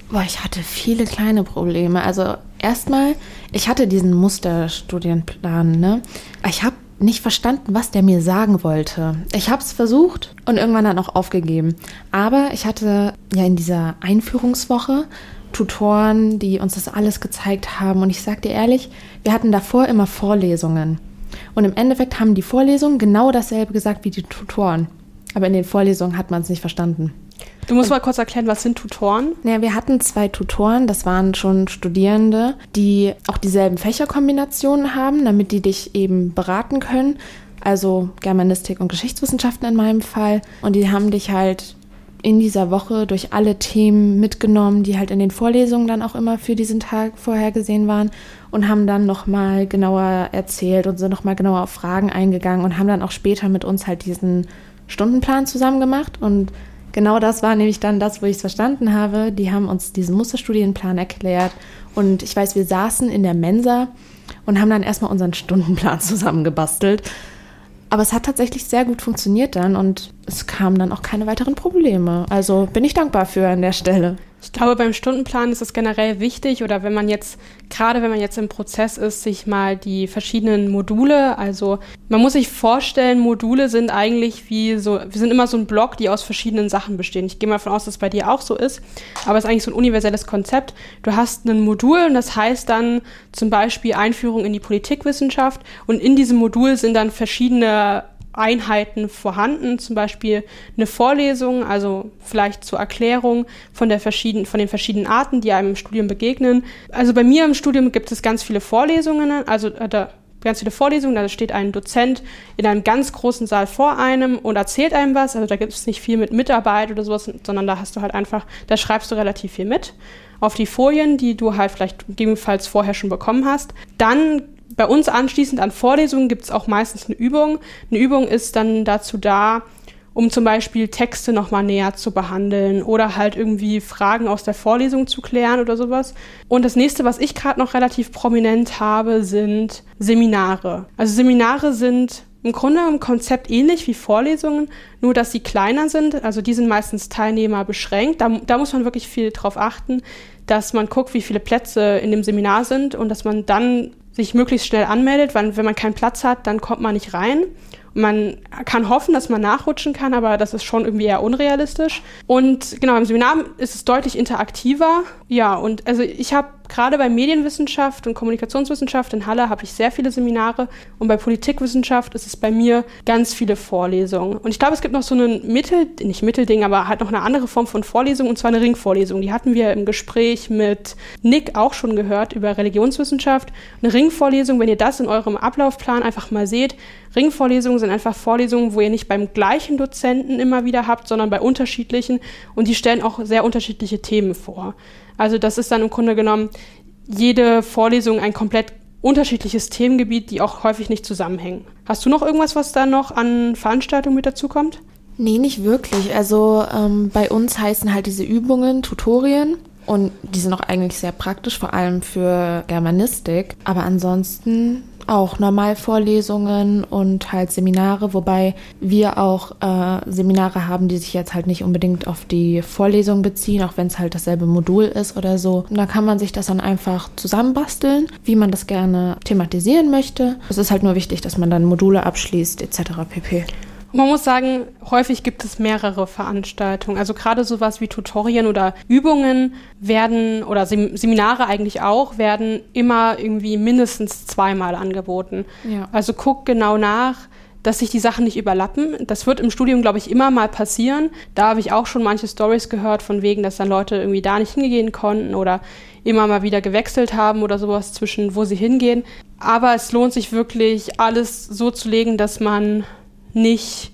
Boah, ich hatte viele kleine Probleme. Also erstmal, ich hatte diesen Musterstudienplan, ne? Ich habe nicht verstanden, was der mir sagen wollte. Ich habe es versucht und irgendwann dann auch aufgegeben. Aber ich hatte ja in dieser Einführungswoche Tutoren, die uns das alles gezeigt haben. Und ich sag dir ehrlich, wir hatten davor immer Vorlesungen. Und im Endeffekt haben die Vorlesungen genau dasselbe gesagt wie die Tutoren. Aber in den Vorlesungen hat man es nicht verstanden. Du musst mal kurz erklären, was sind Tutoren? Ja, wir hatten zwei Tutoren, das waren schon Studierende, die auch dieselben Fächerkombinationen haben, damit die dich eben beraten können. Also Germanistik und Geschichtswissenschaften in meinem Fall. Und die haben dich halt in dieser Woche durch alle Themen mitgenommen, die halt in den Vorlesungen dann auch immer für diesen Tag vorhergesehen waren und haben dann nochmal genauer erzählt und sind nochmal genauer auf Fragen eingegangen und haben dann auch später mit uns halt diesen Stundenplan zusammen gemacht. Und genau das war nämlich dann das, wo ich es verstanden habe. Die haben uns diesen Musterstudienplan erklärt und ich weiß, wir saßen in der Mensa und haben dann erstmal unseren Stundenplan zusammengebastelt. Aber es hat tatsächlich sehr gut funktioniert dann und es kamen dann auch keine weiteren Probleme. Also bin ich dankbar für an der Stelle. Ich glaube, beim Stundenplan ist es generell wichtig oder wenn man jetzt, gerade wenn man jetzt im Prozess ist, sich mal die verschiedenen Module, also man muss sich vorstellen, Module sind eigentlich wie so, wir sind immer so ein Block, die aus verschiedenen Sachen bestehen. Ich gehe mal davon aus, dass es bei dir auch so ist, aber es ist eigentlich so ein universelles Konzept. Du hast ein Modul und das heißt dann zum Beispiel Einführung in die Politikwissenschaft und in diesem Modul sind dann verschiedene Einheiten vorhanden, zum Beispiel eine Vorlesung, also vielleicht zur Erklärung von, der verschieden, von den verschiedenen Arten, die einem im Studium begegnen. Also bei mir im Studium gibt es ganz viele Vorlesungen, also äh, da, ganz viele Vorlesungen, da steht ein Dozent in einem ganz großen Saal vor einem und erzählt einem was, also da gibt es nicht viel mit Mitarbeit oder sowas, sondern da hast du halt einfach, da schreibst du relativ viel mit auf die Folien, die du halt vielleicht gegebenenfalls vorher schon bekommen hast. Dann bei uns anschließend an Vorlesungen gibt es auch meistens eine Übung. Eine Übung ist dann dazu da, um zum Beispiel Texte nochmal näher zu behandeln oder halt irgendwie Fragen aus der Vorlesung zu klären oder sowas. Und das nächste, was ich gerade noch relativ prominent habe, sind Seminare. Also Seminare sind im Grunde im Konzept ähnlich wie Vorlesungen, nur dass sie kleiner sind. Also die sind meistens Teilnehmer beschränkt. Da, da muss man wirklich viel drauf achten, dass man guckt, wie viele Plätze in dem Seminar sind und dass man dann sich möglichst schnell anmeldet, weil wenn man keinen Platz hat, dann kommt man nicht rein. Und man kann hoffen, dass man nachrutschen kann, aber das ist schon irgendwie eher unrealistisch. Und genau, im Seminar ist es deutlich interaktiver. Ja, und also ich habe gerade bei Medienwissenschaft und Kommunikationswissenschaft in Halle habe ich sehr viele Seminare und bei Politikwissenschaft ist es bei mir ganz viele Vorlesungen. Und ich glaube, es gibt noch so ein Mittel, nicht Mittelding, aber halt noch eine andere Form von Vorlesung und zwar eine Ringvorlesung. Die hatten wir im Gespräch mit Nick auch schon gehört über Religionswissenschaft. Eine Ringvorlesung, wenn ihr das in eurem Ablaufplan einfach mal seht, Ringvorlesungen sind einfach Vorlesungen, wo ihr nicht beim gleichen Dozenten immer wieder habt, sondern bei unterschiedlichen und die stellen auch sehr unterschiedliche Themen vor. Also das ist dann im Grunde genommen jede Vorlesung ein komplett unterschiedliches Themengebiet, die auch häufig nicht zusammenhängen. Hast du noch irgendwas, was da noch an Veranstaltungen mit dazukommt? Nee, nicht wirklich. Also ähm, bei uns heißen halt diese Übungen Tutorien und die sind auch eigentlich sehr praktisch, vor allem für Germanistik. Aber ansonsten auch Normalvorlesungen und halt Seminare, wobei wir auch äh, Seminare haben, die sich jetzt halt nicht unbedingt auf die Vorlesung beziehen, auch wenn es halt dasselbe Modul ist oder so. Und da kann man sich das dann einfach zusammenbasteln, wie man das gerne thematisieren möchte. Es ist halt nur wichtig, dass man dann Module abschließt et cetera pp. Man muss sagen, häufig gibt es mehrere Veranstaltungen. Also gerade sowas wie Tutorien oder Übungen werden, oder Sem- Seminare eigentlich auch, werden immer irgendwie mindestens zweimal angeboten. Ja. Also guck genau nach, dass sich die Sachen nicht überlappen. Das wird im Studium, glaube ich, immer mal passieren. Da habe ich auch schon manche Storys gehört, von wegen, dass dann Leute irgendwie da nicht hingehen konnten oder immer mal wieder gewechselt haben oder sowas zwischen, wo sie hingehen. Aber es lohnt sich wirklich, alles so zu legen, dass man nicht,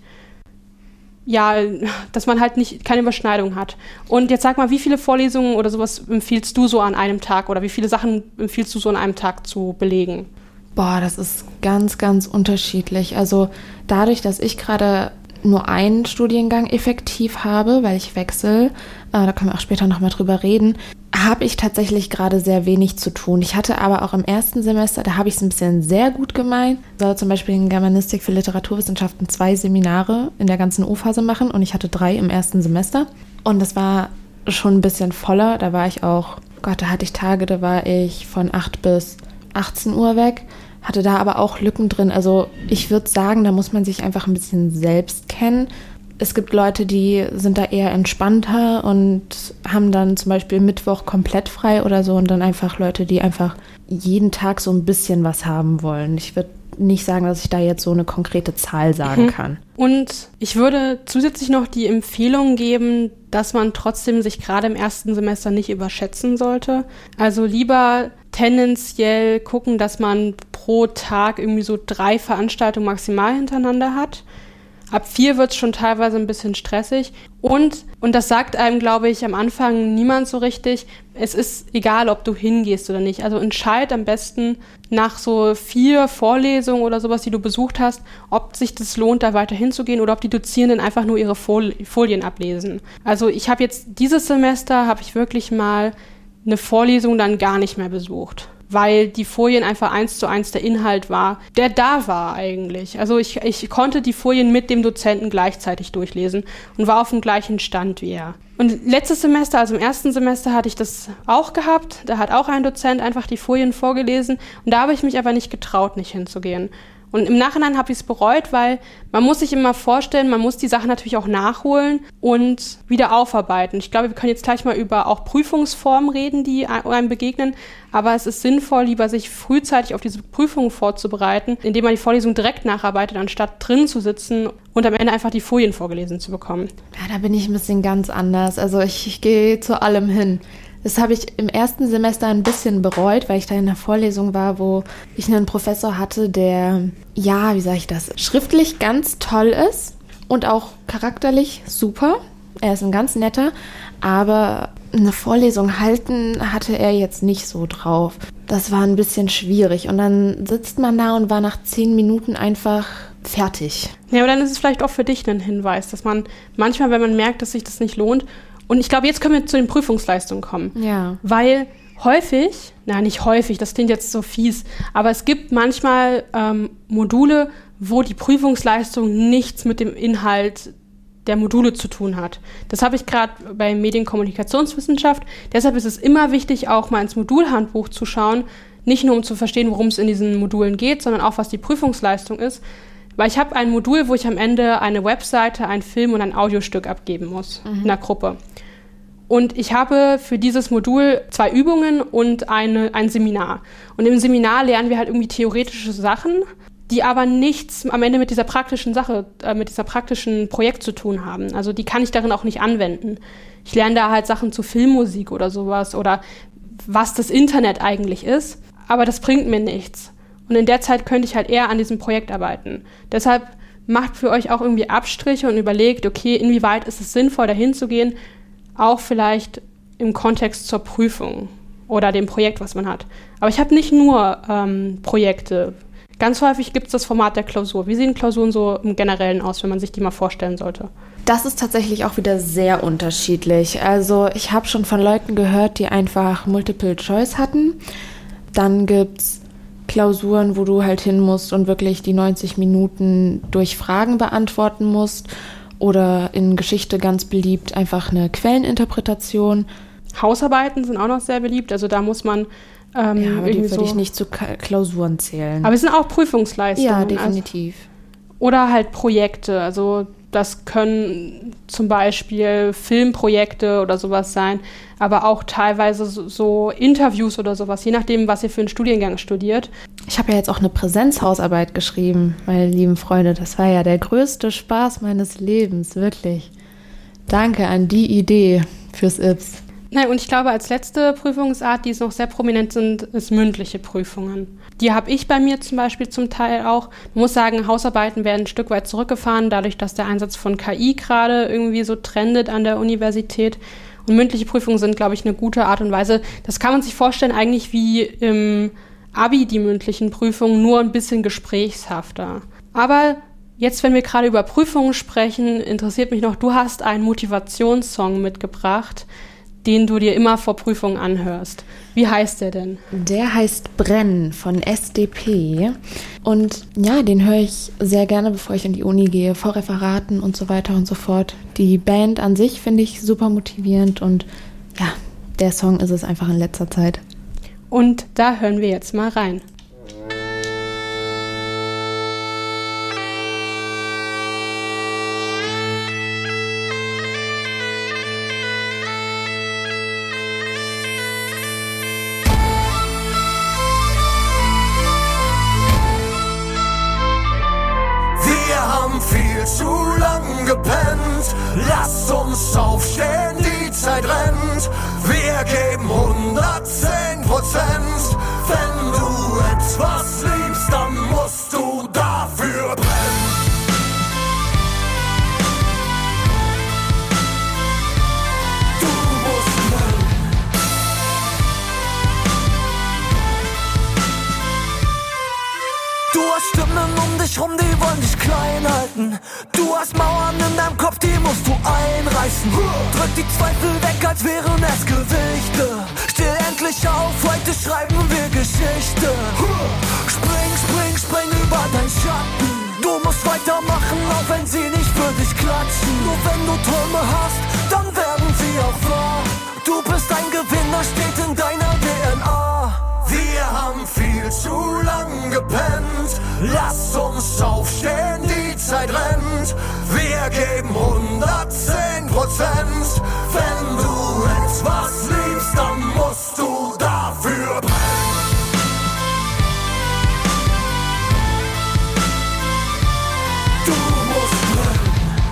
ja, dass man halt nicht keine Überschneidung hat. Und jetzt sag mal, wie viele Vorlesungen oder sowas empfiehlst du so an einem Tag oder wie viele Sachen empfiehlst du so an einem Tag zu belegen? Boah, das ist ganz, ganz unterschiedlich. Also dadurch, dass ich gerade nur einen Studiengang effektiv habe, weil ich wechsle, äh, da können wir auch später nochmal drüber reden, habe ich tatsächlich gerade sehr wenig zu tun. Ich hatte aber auch im ersten Semester, da habe ich es ein bisschen sehr gut gemeint, soll zum Beispiel in Germanistik für Literaturwissenschaften zwei Seminare in der ganzen O-Phase machen und ich hatte drei im ersten Semester. Und das war schon ein bisschen voller. Da war ich auch, Gott, da hatte ich Tage, da war ich von acht bis achtzehn Uhr weg, hatte da aber auch Lücken drin. Also ich würde sagen, da muss man sich einfach ein bisschen selbst kennen. Es gibt Leute, die sind da eher entspannter und haben dann zum Beispiel Mittwoch komplett frei oder so und dann einfach Leute, die einfach jeden Tag so ein bisschen was haben wollen. Ich würde nicht sagen, dass ich da jetzt so eine konkrete Zahl sagen mhm. kann. Und ich würde zusätzlich noch die Empfehlung geben, dass man trotzdem sich gerade im ersten Semester nicht überschätzen sollte. Also lieber tendenziell gucken, dass man pro Tag irgendwie so drei Veranstaltungen maximal hintereinander hat. Ab vier wird es schon teilweise ein bisschen stressig. Und, und das sagt einem, glaube ich, am Anfang niemand so richtig, es ist egal, ob du hingehst oder nicht. Also entscheid am besten nach so vier Vorlesungen oder sowas, die du besucht hast, ob sich das lohnt, da weiter hinzugehen oder ob die Dozierenden einfach nur ihre Folien ablesen. Also ich habe jetzt dieses Semester, habe ich wirklich mal eine Vorlesung dann gar nicht mehr besucht, weil die Folien einfach eins zu eins der Inhalt war, der da war eigentlich. Also ich, ich konnte die Folien mit dem Dozenten gleichzeitig durchlesen und war auf dem gleichen Stand wie er. Und letztes Semester, also im ersten Semester, hatte ich das auch gehabt. Da hat auch ein Dozent einfach die Folien vorgelesen und da habe ich mich aber nicht getraut, nicht hinzugehen. Und im Nachhinein habe ich es bereut, weil man muss sich immer vorstellen, man muss die Sachen natürlich auch nachholen und wieder aufarbeiten. Ich glaube, wir können jetzt gleich mal über auch Prüfungsformen reden, die einem begegnen. Aber es ist sinnvoll, lieber sich frühzeitig auf diese Prüfungen vorzubereiten, indem man die Vorlesung direkt nacharbeitet, anstatt drin zu sitzen und am Ende einfach die Folien vorgelesen zu bekommen. Ja, da bin ich ein bisschen ganz anders. Also ich, ich gehe zu allem hin. Das habe ich im ersten Semester ein bisschen bereut, weil ich da in einer Vorlesung war, wo ich einen Professor hatte, der, ja, wie sage ich das, schriftlich ganz toll ist und auch charakterlich super. Er ist ein ganz netter, aber eine Vorlesung halten hatte er jetzt nicht so drauf. Das war ein bisschen schwierig und dann sitzt man da und war nach zehn Minuten einfach fertig. Ja, aber dann ist es vielleicht auch für dich ein Hinweis, dass man manchmal, wenn man merkt, dass sich das nicht lohnt, und ich glaube, jetzt können wir zu den Prüfungsleistungen kommen. Ja. Weil häufig, na nicht häufig, das klingt jetzt so fies, aber es gibt manchmal ähm, Module, wo die Prüfungsleistung nichts mit dem Inhalt der Module zu tun hat. Das habe ich gerade bei Medienkommunikationswissenschaft. Deshalb ist es immer wichtig, auch mal ins Modulhandbuch zu schauen, nicht nur um zu verstehen, worum es in diesen Modulen geht, sondern auch, was die Prüfungsleistung ist. Weil ich habe ein Modul, wo ich am Ende eine Webseite, einen Film und ein Audiostück abgeben muss, mhm. in der Gruppe. Und ich habe für dieses Modul zwei Übungen und eine, ein Seminar. Und im Seminar lernen wir halt irgendwie theoretische Sachen, die aber nichts am Ende mit dieser praktischen Sache, äh, mit dieser praktischen Projekt zu tun haben. Also die kann ich darin auch nicht anwenden. Ich lerne da halt Sachen zu Filmmusik oder sowas oder was das Internet eigentlich ist, aber das bringt mir nichts. Und in der Zeit könnte ich halt eher an diesem Projekt arbeiten. Deshalb macht für euch auch irgendwie Abstriche und überlegt, okay, inwieweit ist es sinnvoll, dahin zu gehen, auch vielleicht im Kontext zur Prüfung oder dem Projekt, was man hat. Aber ich habe nicht nur ähm, Projekte. Ganz häufig gibt es das Format der Klausur. Wie sehen Klausuren so im Generellen aus, wenn man sich die mal vorstellen sollte? Das ist tatsächlich auch wieder sehr unterschiedlich. Also ich habe schon von Leuten gehört, die einfach Multiple Choice hatten. Dann gibt's Klausuren, wo du halt hin musst und wirklich die neunzig Minuten durch Fragen beantworten musst. Oder in Geschichte ganz beliebt einfach eine Quelleninterpretation. Hausarbeiten sind auch noch sehr beliebt. Also da muss man ähm, ja, aber irgendwie die würde so ich nicht zu K- Klausuren zählen. Aber es sind auch Prüfungsleistungen. Ja, definitiv. Also, oder halt Projekte. Also das können zum Beispiel Filmprojekte oder sowas sein, aber auch teilweise so, so Interviews oder sowas, je nachdem, was ihr für einen Studiengang studiert. Ich habe ja jetzt auch eine Präsenzhausarbeit geschrieben, meine lieben Freunde. Das war ja der größte Spaß meines Lebens, wirklich. Danke an die Idee fürs I B S. Nein, und ich glaube, als letzte Prüfungsart, die es noch sehr prominent sind, ist mündliche Prüfungen. Die habe ich bei mir zum Beispiel zum Teil auch. Man muss sagen, Hausarbeiten werden ein Stück weit zurückgefahren, dadurch, dass der Einsatz von K I gerade irgendwie so trendet an der Universität. Und mündliche Prüfungen sind, glaube ich, eine gute Art und Weise. Das kann man sich vorstellen, eigentlich wie im Abi die mündlichen Prüfungen, nur ein bisschen gesprächshafter. Aber jetzt, wenn wir gerade über Prüfungen sprechen, interessiert mich noch, du hast einen Motivationssong mitgebracht, den du dir immer vor Prüfungen anhörst. Wie heißt der denn? Der heißt Brennen von S D P. Und ja, den höre ich sehr gerne, bevor ich in die Uni gehe, vor Referaten und so weiter und so fort. Die Band an sich finde ich super motivierend und ja, der Song ist es einfach in letzter Zeit. Und da hören wir jetzt mal rein. Viel zu lang gepennt, lass uns aufstehen, die Zeit rennt. Wir geben hundertzehn Prozent. Wenn du etwas liebst, dann musst du dafür brennen. Du musst brennen. Du hast Stimmen um dich rum, die wollen dich klein halten. Du hast Mauern in deinem Kopf, die musst du einreißen. Drück die Zweifel weg, als wären es Gewichte. Steh endlich auf, heute schreiben wir Geschichte. Spring, spring, spring über deinen Schatten. Du musst weitermachen, auch wenn sie nicht für dich klatschen. Nur wenn du Träume hast, dann werden sie auch wahr. Du bist ein Gewinner, steht in deiner D N A. Wir haben viel zu lang gepennt, lass uns aufstehen, die Zeit rennt. Wir geben hundertzehn Prozent. Wenn du etwas liebst, dann musst du dafür brennen. Du musst brennen.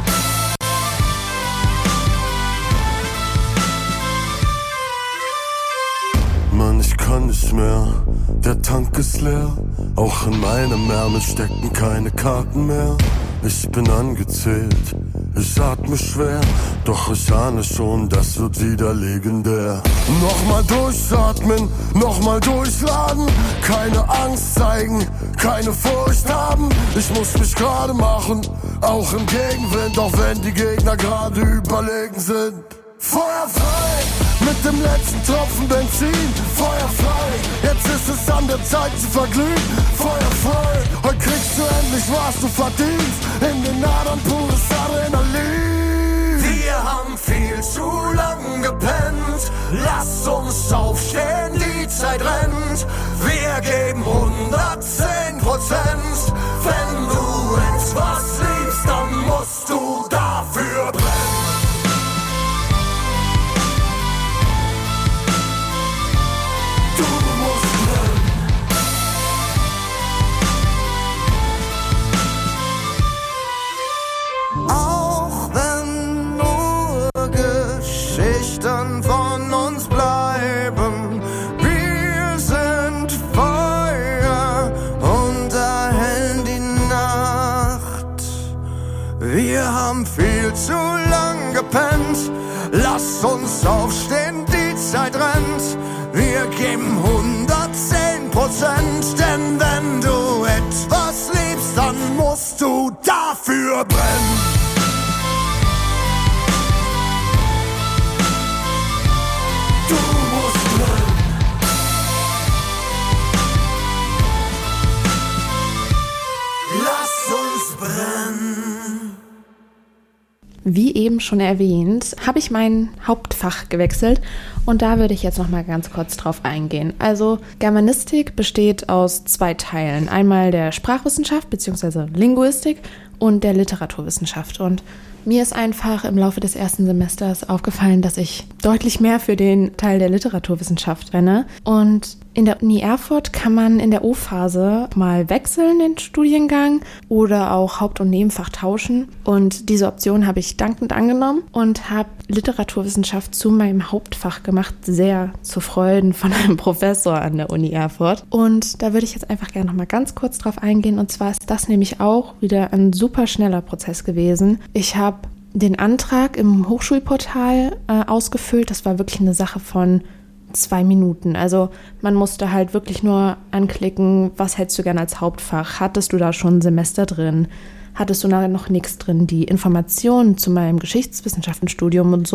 Mann, ich kann nicht mehr, der Tank ist leer. Auch in meinem Ärmel stecken keine Karten mehr. Ich bin angezählt, ich atme schwer, doch ich ahne schon, das wird wieder legendär. Nochmal durchatmen, nochmal durchladen, keine Angst zeigen, keine Furcht haben. Ich muss mich gerade machen, auch im Gegenwind, auch wenn die Gegner gerade überlegen sind. Feuer frei, mit dem letzten Tropfen Benzin. Feuer frei, jetzt ist es an der Zeit zu verglühen. Feuer frei, heute kriegst du endlich, was du verdienst. In den Adern pures Adrenalin. Wir haben viel zu lang gepennt, lass uns aufstehen, die Zeit rennt. Wir geben hundertzehn Prozent. Wenn du etwas liebst, dann musst du dafür brennen. Auch wenn nur Geschichten von uns bleiben, wir sind Feuer und erhellen die Nacht. Wir haben viel zu lang gepennt, lass uns aufstehen, die Zeit rennt. Wir geben hundertzehn Prozent, denn wenn du etwas liebst, dann musst du dafür brennen. Du musst brennen. Lass uns brennen. Wie eben schon erwähnt, habe ich mein Hauptfach gewechselt und da würde ich jetzt noch mal ganz kurz drauf eingehen. Also Germanistik besteht aus zwei Teilen. Einmal der Sprachwissenschaft bzw. Linguistik und der Literaturwissenschaft. Und mir ist einfach im Laufe des ersten Semesters aufgefallen, dass ich deutlich mehr für den Teil der Literaturwissenschaft renne. Und in der Uni Erfurt kann man in der O-Phase mal wechseln, den Studiengang, oder auch Haupt- und Nebenfach tauschen. Und diese Option habe ich dankend angenommen und habe Literaturwissenschaft zu meinem Hauptfach gemacht, sehr zu Freuden von einem Professor an der Uni Erfurt. Und da würde ich jetzt einfach gerne noch mal ganz kurz drauf eingehen. Und zwar ist das nämlich auch wieder ein super schneller Prozess gewesen. Ich habe den Antrag im Hochschulportal äh, ausgefüllt. Das war wirklich eine Sache von zwei Minuten. Also man musste halt wirklich nur anklicken, was hättest du gerne als Hauptfach? Hattest du da schon ein Semester drin? Hattest du da noch nichts drin? Die Informationen zu meinem Geschichtswissenschaftenstudium und so,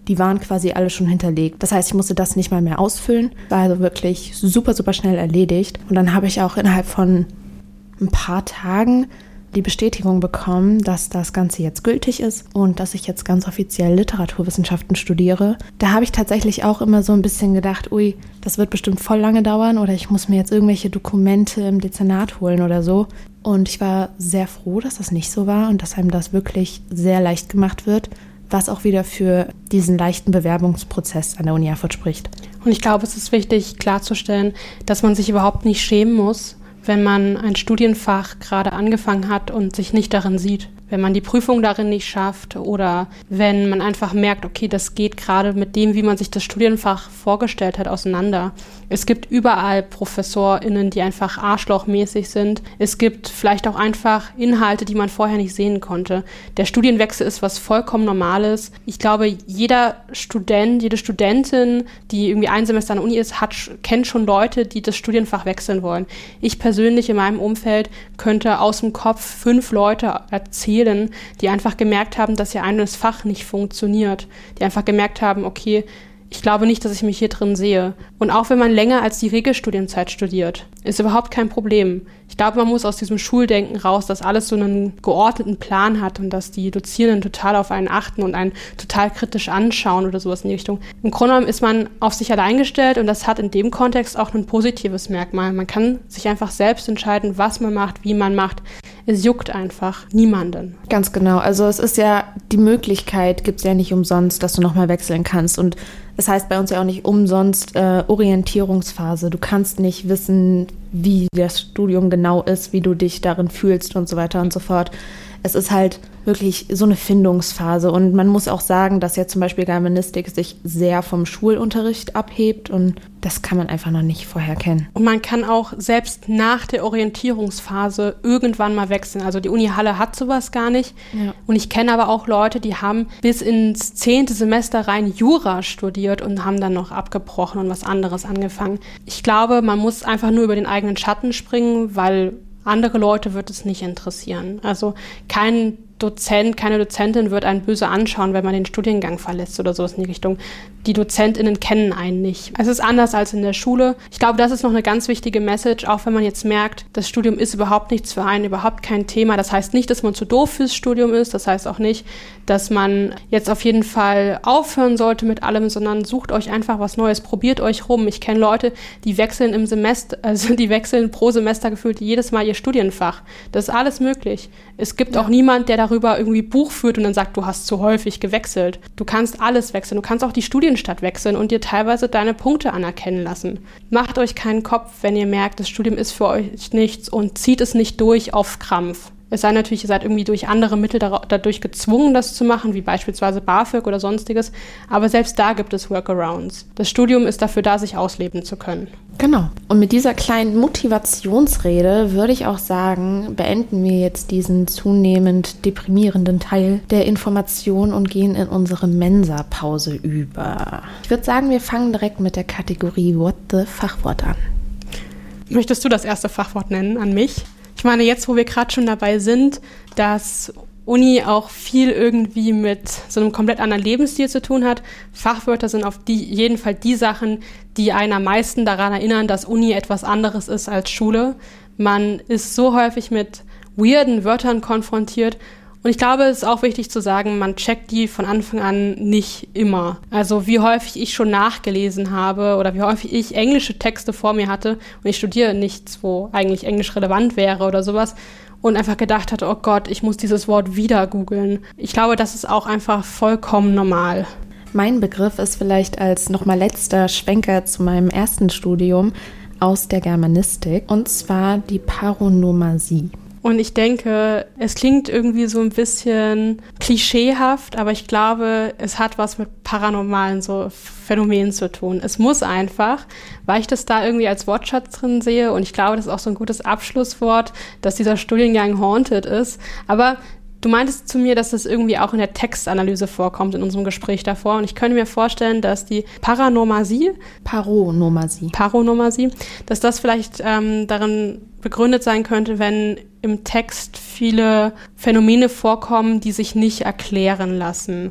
die waren quasi alle schon hinterlegt. Das heißt, ich musste das nicht mal mehr ausfüllen. War also wirklich super, super schnell erledigt. Und dann habe ich auch innerhalb von ein paar Tagen die Bestätigung bekommen, dass das Ganze jetzt gültig ist und dass ich jetzt ganz offiziell Literaturwissenschaften studiere. Da habe ich tatsächlich auch immer so ein bisschen gedacht, ui, das wird bestimmt voll lange dauern oder ich muss mir jetzt irgendwelche Dokumente im Dezernat holen oder so. Und ich war sehr froh, dass das nicht so war und dass einem das wirklich sehr leicht gemacht wird, was auch wieder für diesen leichten Bewerbungsprozess an der Uni Erfurt spricht. Und ich glaube, es ist wichtig klarzustellen, dass man sich überhaupt nicht schämen muss, wenn man ein Studienfach gerade angefangen hat und sich nicht darin sieht. Wenn man die Prüfung darin nicht schafft oder wenn man einfach merkt, okay, das geht gerade mit dem, wie man sich das Studienfach vorgestellt hat, auseinander. Es gibt überall ProfessorInnen, die einfach arschlochmäßig sind. Es gibt vielleicht auch einfach Inhalte, die man vorher nicht sehen konnte. Der Studienwechsel ist was vollkommen Normales. Ich glaube, jeder Student, jede Studentin, die irgendwie ein Semester an der Uni ist, hat, kennt schon Leute, die das Studienfach wechseln wollen. Ich persönlich in meinem Umfeld könnte aus dem Kopf fünf Leute erzählen, die einfach gemerkt haben, dass ihr eigenes Fach nicht funktioniert. Die einfach gemerkt haben, okay, ich glaube nicht, dass ich mich hier drin sehe. Und auch wenn man länger als die Regelstudienzeit studiert, ist überhaupt kein Problem. Ich glaube, man muss aus diesem Schuldenken raus, dass alles so einen geordneten Plan hat und dass die Dozierenden total auf einen achten und einen total kritisch anschauen oder sowas in die Richtung. Im Grunde genommen ist man auf sich allein gestellt und das hat in dem Kontext auch ein positives Merkmal. Man kann sich einfach selbst entscheiden, was man macht, wie man macht. Es juckt einfach niemanden. Ganz genau. Also es ist ja, die Möglichkeit gibt es ja nicht umsonst, dass du nochmal wechseln kannst. Und es heißt bei uns ja auch nicht umsonst äh, Orientierungsphase. Du kannst nicht wissen, wie das Studium genau ist, wie du dich darin fühlst und so weiter und so fort. Es ist halt wirklich so eine Findungsphase und man muss auch sagen, dass ja zum Beispiel Germanistik sich sehr vom Schulunterricht abhebt und das kann man einfach noch nicht vorher kennen. Und man kann auch selbst nach der Orientierungsphase irgendwann mal wechseln. Also die Uni Halle hat sowas gar nicht. Ja. Und ich kenne aber auch Leute, die haben bis ins zehnte Semester rein Jura studiert und haben dann noch abgebrochen und was anderes angefangen. Ich glaube, man muss einfach nur über den eigenen Schatten springen, weil andere Leute wird es nicht interessieren. Also kein Dozent, keine Dozentin wird einen böse anschauen, wenn man den Studiengang verlässt oder sowas in die Richtung. Die DozentInnen kennen einen nicht. Es ist anders als in der Schule. Ich glaube, das ist noch eine ganz wichtige Message, auch wenn man jetzt merkt, das Studium ist überhaupt nichts für einen, überhaupt kein Thema. Das heißt nicht, dass man zu doof fürs Studium ist. Das heißt auch nicht, dass man jetzt auf jeden Fall aufhören sollte mit allem, sondern sucht euch einfach was Neues, probiert euch rum. Ich kenne Leute, die wechseln im Semester, also die wechseln pro Semester gefühlt jedes Mal ihr Studienfach. Das ist alles möglich. Es gibt ja auch niemand, der darüber irgendwie Buch führt und dann sagt, du hast zu häufig gewechselt. Du kannst alles wechseln. Du kannst auch die Studienstadt wechseln und dir teilweise deine Punkte anerkennen lassen. Macht euch keinen Kopf, wenn ihr merkt, das Studium ist für euch nichts und zieht es nicht durch auf Krampf. Es sei natürlich, ihr seid irgendwie durch andere Mittel dadurch gezwungen, das zu machen, wie beispielsweise BAföG oder sonstiges. Aber selbst da gibt es Workarounds. Das Studium ist dafür da, sich ausleben zu können. Genau. Und mit dieser kleinen Motivationsrede würde ich auch sagen, beenden wir jetzt diesen zunehmend deprimierenden Teil der Information und gehen in unsere Mensa-Pause über. Ich würde sagen, wir fangen direkt mit der Kategorie What the Fachwort an. Möchtest du das erste Fachwort nennen an mich? Ich meine, jetzt, wo wir gerade schon dabei sind, dass Uni auch viel irgendwie mit so einem komplett anderen Lebensstil zu tun hat. Fachwörter sind auf die, jeden Fall die Sachen, die einen am meisten daran erinnern, dass Uni etwas anderes ist als Schule. Man ist so häufig mit weirden Wörtern konfrontiert. Und ich glaube, es ist auch wichtig zu sagen, man checkt die von Anfang an nicht immer. Also wie häufig ich schon nachgelesen habe oder wie häufig ich englische Texte vor mir hatte und ich studiere nichts, wo eigentlich Englisch relevant wäre oder sowas und einfach gedacht hatte, oh Gott, ich muss dieses Wort wieder googeln. Ich glaube, das ist auch einfach vollkommen normal. Mein Begriff ist vielleicht als nochmal letzter Schwenker zu meinem ersten Studium aus der Germanistik und zwar die Paronomasie. Und ich denke, es klingt irgendwie so ein bisschen klischeehaft, aber ich glaube, es hat was mit paranormalen so Phänomenen zu tun. Es muss einfach, weil ich das da irgendwie als Wortschatz drin sehe und ich glaube, das ist auch so ein gutes Abschlusswort, dass dieser Studiengang haunted ist. Aber du meintest zu mir, dass das irgendwie auch in der Textanalyse vorkommt in unserem Gespräch davor. Und ich könnte mir vorstellen, dass die Paranormasie, Paronomasie, Paronomasie, dass das vielleicht ähm, darin begründet sein könnte, wenn im Text viele Phänomene vorkommen, die sich nicht erklären lassen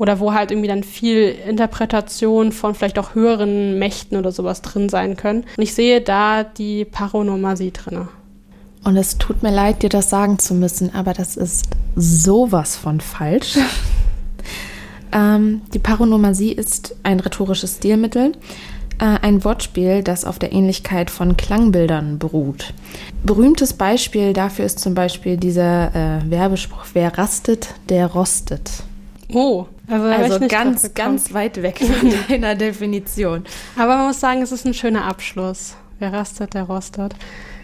oder wo halt irgendwie dann viel Interpretation von vielleicht auch höheren Mächten oder sowas drin sein können. Und ich sehe da die Paronomasie drin. Und es tut mir leid, dir das sagen zu müssen, aber das ist sowas von falsch. ähm, die Paronomasie ist ein rhetorisches Stilmittel, ein Wortspiel, das auf der Ähnlichkeit von Klangbildern beruht. Berühmtes Beispiel dafür ist zum Beispiel dieser äh, Werbespruch, wer rastet, der rostet. Oh, also, also ganz, ganz weit weg von deiner Definition. Aber man muss sagen, es ist ein schöner Abschluss. Wer rastet, der rostet.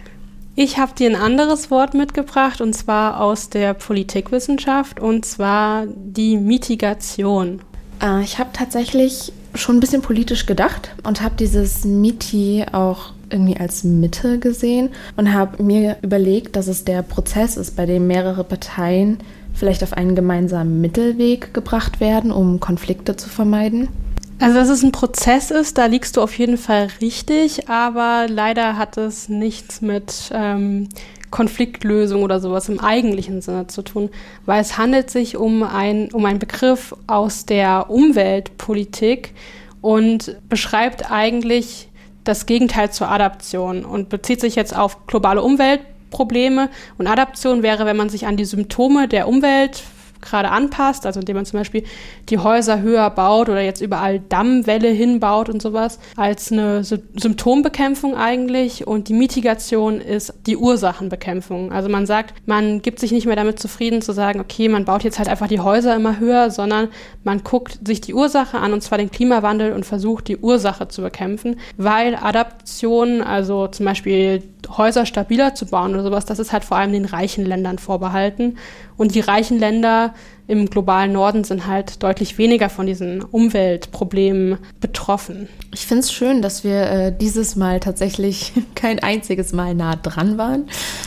Ich habe dir ein anderes Wort mitgebracht, und zwar aus der Politikwissenschaft, und zwar die Mitigation. Äh, ich habe tatsächlich schon ein bisschen politisch gedacht und habe dieses Miti auch irgendwie als Mitte gesehen und habe mir überlegt, dass es der Prozess ist, bei dem mehrere Parteien vielleicht auf einen gemeinsamen Mittelweg gebracht werden, um Konflikte zu vermeiden. Also, dass es ein Prozess ist, da liegst du auf jeden Fall richtig, aber leider hat es nichts mit ähm, Konfliktlösung oder sowas im eigentlichen Sinne zu tun, weil es handelt sich um, ein, um einen Begriff aus der Umweltpolitik und beschreibt eigentlich das Gegenteil zur Adaption und bezieht sich jetzt auf globale Umweltprobleme. Und Adaption wäre, wenn man sich an die Symptome der Umwelt gerade anpasst, also indem man zum Beispiel die Häuser höher baut oder jetzt überall Dammwälle hinbaut und sowas, als eine Sy- Symptombekämpfung eigentlich. Und die Mitigation ist die Ursachenbekämpfung. Also man sagt, man gibt sich nicht mehr damit zufrieden zu sagen, okay, man baut jetzt halt einfach die Häuser immer höher, sondern man guckt sich die Ursache an, und zwar den Klimawandel, und versucht, die Ursache zu bekämpfen, weil Adaption, also zum Beispiel Häuser stabiler zu bauen oder sowas, das ist halt vor allem den reichen Ländern vorbehalten. Und die reichen Länder im globalen Norden sind halt deutlich weniger von diesen Umweltproblemen betroffen. Ich finde es schön, dass wir äh, dieses Mal tatsächlich kein einziges Mal nah dran waren.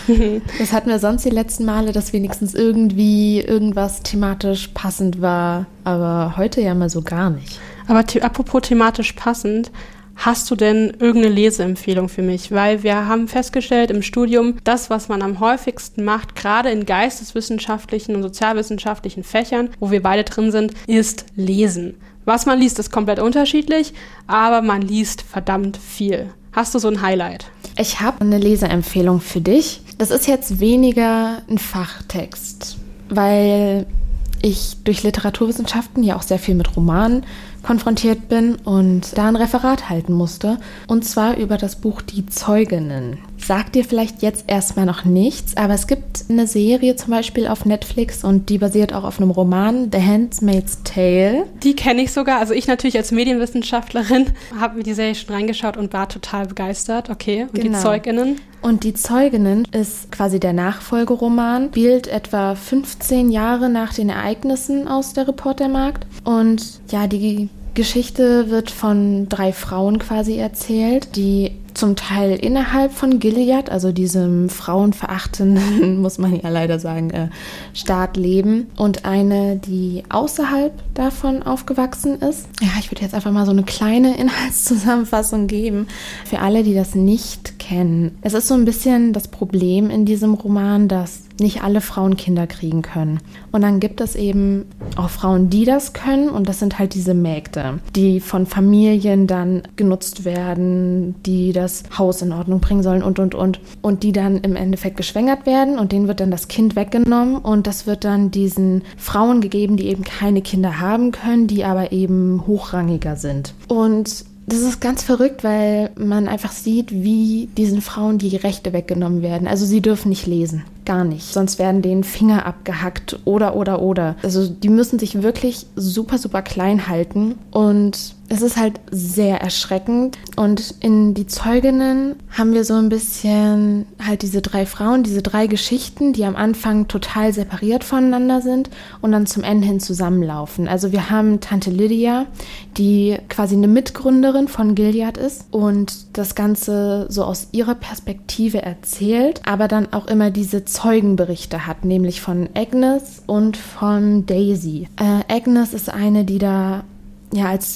Das hatten wir sonst die letzten Male, dass wenigstens irgendwie irgendwas thematisch passend war, aber heute ja mal so gar nicht. Aber the- apropos thematisch passend, hast du denn irgendeine Leseempfehlung für mich? Weil wir haben festgestellt im Studium, das, was man am häufigsten macht, gerade in geisteswissenschaftlichen und sozialwissenschaftlichen Fächern, wo wir beide drin sind, ist Lesen. Was man liest, ist komplett unterschiedlich, aber man liest verdammt viel. Hast du so ein Highlight? Ich habe eine Leseempfehlung für dich. Das ist jetzt weniger ein Fachtext, weil ich durch Literaturwissenschaften ja auch sehr viel mit Romanen konfrontiert bin und da ein Referat halten musste. Und zwar über das Buch Die Zeuginnen. Sagt dir vielleicht jetzt erstmal noch nichts, aber es gibt eine Serie zum Beispiel auf Netflix und die basiert auch auf einem Roman, The Handmaid's Tale. Die kenne ich sogar. Also ich natürlich als Medienwissenschaftlerin habe mir die Serie schon reingeschaut und war total begeistert. Okay, und genau. Die Zeuginnen? Und Die Zeuginnen ist quasi der Nachfolgeroman, spielt etwa fünfzehn Jahre nach den Ereignissen aus der Reportermarkt. Und ja, die Geschichte wird von drei Frauen quasi erzählt, die zum Teil innerhalb von Gilead, also diesem frauenverachtenden, muss man ja leider sagen, äh, Staat leben, und eine, die außerhalb davon aufgewachsen ist. Ja, ich würde jetzt einfach mal so eine kleine Inhaltszusammenfassung geben für alle, die das nicht kennen. Es ist so ein bisschen das Problem in diesem Roman, dass nicht alle Frauen Kinder kriegen können. Und dann gibt es eben auch Frauen, die das können, und das sind halt diese Mägde, die von Familien dann genutzt werden, die das Haus in Ordnung bringen sollen und, und, und. Und die dann im Endeffekt geschwängert werden und denen wird dann das Kind weggenommen und das wird dann diesen Frauen gegeben, die eben keine Kinder haben können, die aber eben hochrangiger sind. Und das ist ganz verrückt, weil man einfach sieht, wie diesen Frauen die Rechte weggenommen werden. Also sie dürfen nicht lesen, gar nicht. Sonst werden denen Finger abgehackt oder, oder, oder. Also die müssen sich wirklich super, super klein halten und es ist halt sehr erschreckend. Und in Die Zeuginnen haben wir so ein bisschen halt diese drei Frauen, diese drei Geschichten, die am Anfang total separiert voneinander sind und dann zum Ende hin zusammenlaufen. Also wir haben Tante Lydia, die quasi eine Mitgründerin von Gilead ist und das Ganze so aus ihrer Perspektive erzählt, aber dann auch immer diese Zeugenberichte hat, nämlich von Agnes und von Daisy. Äh, Agnes ist eine, die da ja als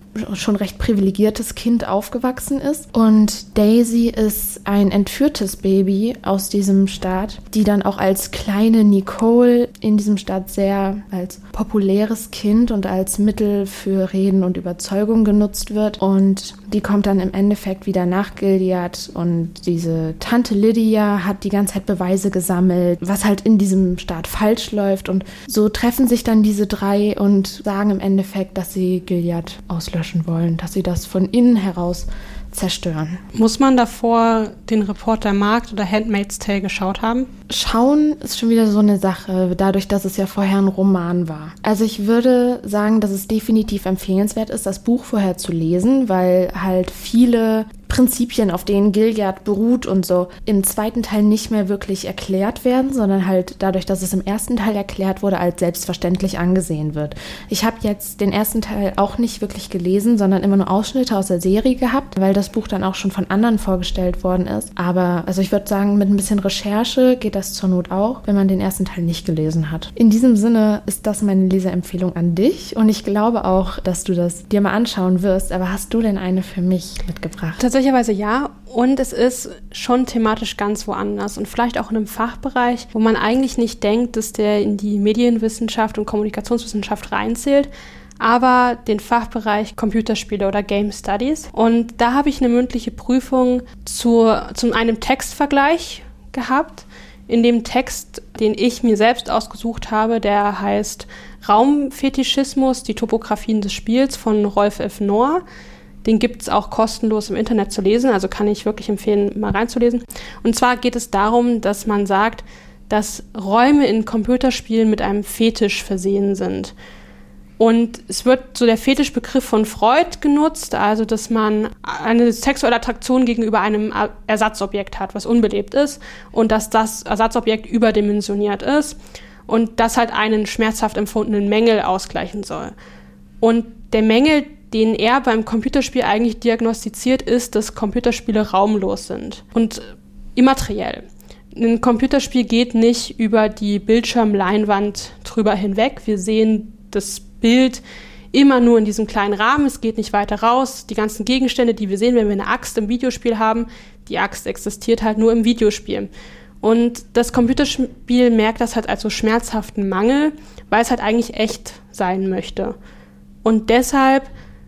schon recht privilegiertes Kind aufgewachsen ist. Und Daisy ist ein entführtes Baby aus diesem Staat, die dann auch als kleine Nicole in diesem Staat sehr als populäres Kind und als Mittel für Reden und Überzeugung genutzt wird. Und die kommt dann im Endeffekt wieder nach Gilead und diese Tante Lydia hat die ganze Zeit Beweise gesammelt, was halt in diesem Staat falsch läuft. Und so treffen sich dann diese drei und sagen im Endeffekt, dass sie Gilead auslöschen wollen, dass sie das von innen heraus zerstören. Muss man davor den Reporter Markt oder Handmaid's Tale geschaut haben? Schauen ist schon wieder so eine Sache, dadurch, dass es ja vorher ein Roman war. Also ich würde sagen, dass es definitiv empfehlenswert ist, das Buch vorher zu lesen, weil halt viele Prinzipien, auf denen Gilead beruht und so, im zweiten Teil nicht mehr wirklich erklärt werden, sondern halt dadurch, dass es im ersten Teil erklärt wurde, als selbstverständlich angesehen wird. Ich habe jetzt den ersten Teil auch nicht wirklich gelesen, sondern immer nur Ausschnitte aus der Serie gehabt, weil das Buch dann auch schon von anderen vorgestellt worden ist. Aber also ich würde sagen, mit ein bisschen Recherche geht das zur Not auch, wenn man den ersten Teil nicht gelesen hat. In diesem Sinne ist das meine Leseempfehlung an dich und ich glaube auch, dass du das dir mal anschauen wirst. Aber hast du denn eine für mich mitgebracht? Tatsächlicherweise ja, und es ist schon thematisch ganz woanders und vielleicht auch in einem Fachbereich, wo man eigentlich nicht denkt, dass der in die Medienwissenschaft und Kommunikationswissenschaft reinzählt, aber den Fachbereich Computerspiele oder Game Studies. Und da habe ich eine mündliche Prüfung zu, zu einem Textvergleich gehabt. In dem Text, den ich mir selbst ausgesucht habe, der heißt Raumfetischismus, die Topografien des Spiels von Rolf F. Nohr. Den gibt es auch kostenlos im Internet zu lesen, also kann ich wirklich empfehlen, mal reinzulesen. Und zwar geht es darum, dass man sagt, dass Räume in Computerspielen mit einem Fetisch versehen sind. Und es wird so der Fetischbegriff von Freud genutzt, also dass man eine sexuelle Attraktion gegenüber einem Ersatzobjekt hat, was unbelebt ist, und dass das Ersatzobjekt überdimensioniert ist und das halt einen schmerzhaft empfundenen Mängel ausgleichen soll. Und der Mängel, den er beim Computerspiel eigentlich diagnostiziert, ist, dass Computerspiele raumlos sind und immateriell. Ein Computerspiel geht nicht über die Bildschirmleinwand drüber hinweg. Wir sehen das Bild immer nur in diesem kleinen Rahmen. Es geht nicht weiter raus. Die ganzen Gegenstände, die wir sehen, wenn wir eine Axt im Videospiel haben, die Axt existiert halt nur im Videospiel. Und das Computerspiel merkt das halt als so schmerzhaften Mangel, weil es halt eigentlich echt sein möchte. Und deshalb,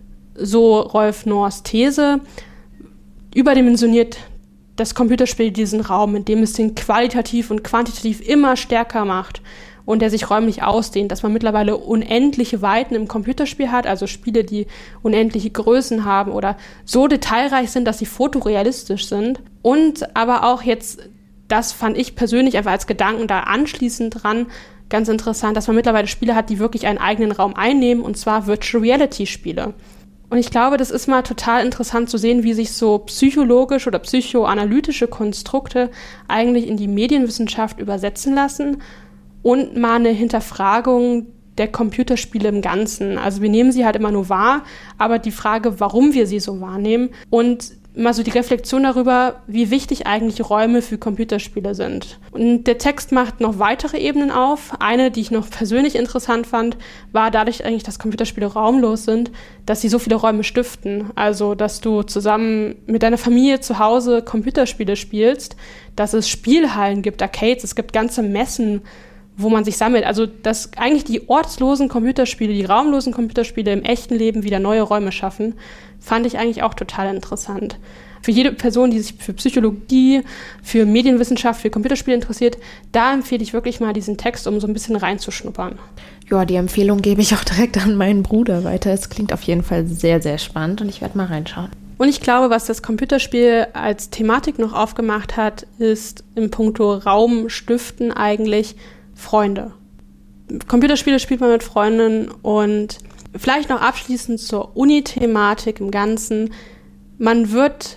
so Rolf Nohrs These, überdimensioniert das Computerspiel diesen Raum, indem es den qualitativ und quantitativ immer stärker macht und der sich räumlich ausdehnt, dass man mittlerweile unendliche Weiten im Computerspiel hat, also Spiele, die unendliche Größen haben oder so detailreich sind, dass sie fotorealistisch sind. Und aber auch jetzt, das fand ich persönlich einfach als Gedanken da anschließend dran, ganz interessant, dass man mittlerweile Spiele hat, die wirklich einen eigenen Raum einnehmen, und zwar Virtual Reality Spiele. Und ich glaube, das ist mal total interessant zu sehen, wie sich so psychologische oder psychoanalytische Konstrukte eigentlich in die Medienwissenschaft übersetzen lassen und mal eine Hinterfragung der Computerspiele im Ganzen. Also wir nehmen sie halt immer nur wahr, aber die Frage, warum wir sie so wahrnehmen und mal so die Reflexion darüber, wie wichtig eigentlich Räume für Computerspiele sind. Und der Text macht noch weitere Ebenen auf. Eine, die ich noch persönlich interessant fand, war dadurch eigentlich, dass Computerspiele raumlos sind, dass sie so viele Räume stiften. Also, dass du zusammen mit deiner Familie zu Hause Computerspiele spielst, dass es Spielhallen gibt, Arcades, es gibt ganze Messen, wo man sich sammelt. Also, dass eigentlich die ortslosen Computerspiele, die raumlosen Computerspiele im echten Leben wieder neue Räume schaffen, fand ich eigentlich auch total interessant. Für jede Person, die sich für Psychologie, für Medienwissenschaft, für Computerspiele interessiert, da empfehle ich wirklich mal diesen Text, um so ein bisschen reinzuschnuppern. Ja, die Empfehlung gebe ich auch direkt an meinen Bruder weiter. Es klingt auf jeden Fall sehr, sehr spannend und ich werde mal reinschauen. Und ich glaube, was das Computerspiel als Thematik noch aufgemacht hat, ist in puncto Raumstiften eigentlich Freunde. Computerspiele spielt man mit Freunden und vielleicht noch abschließend zur Uni-Thematik im Ganzen. Man wird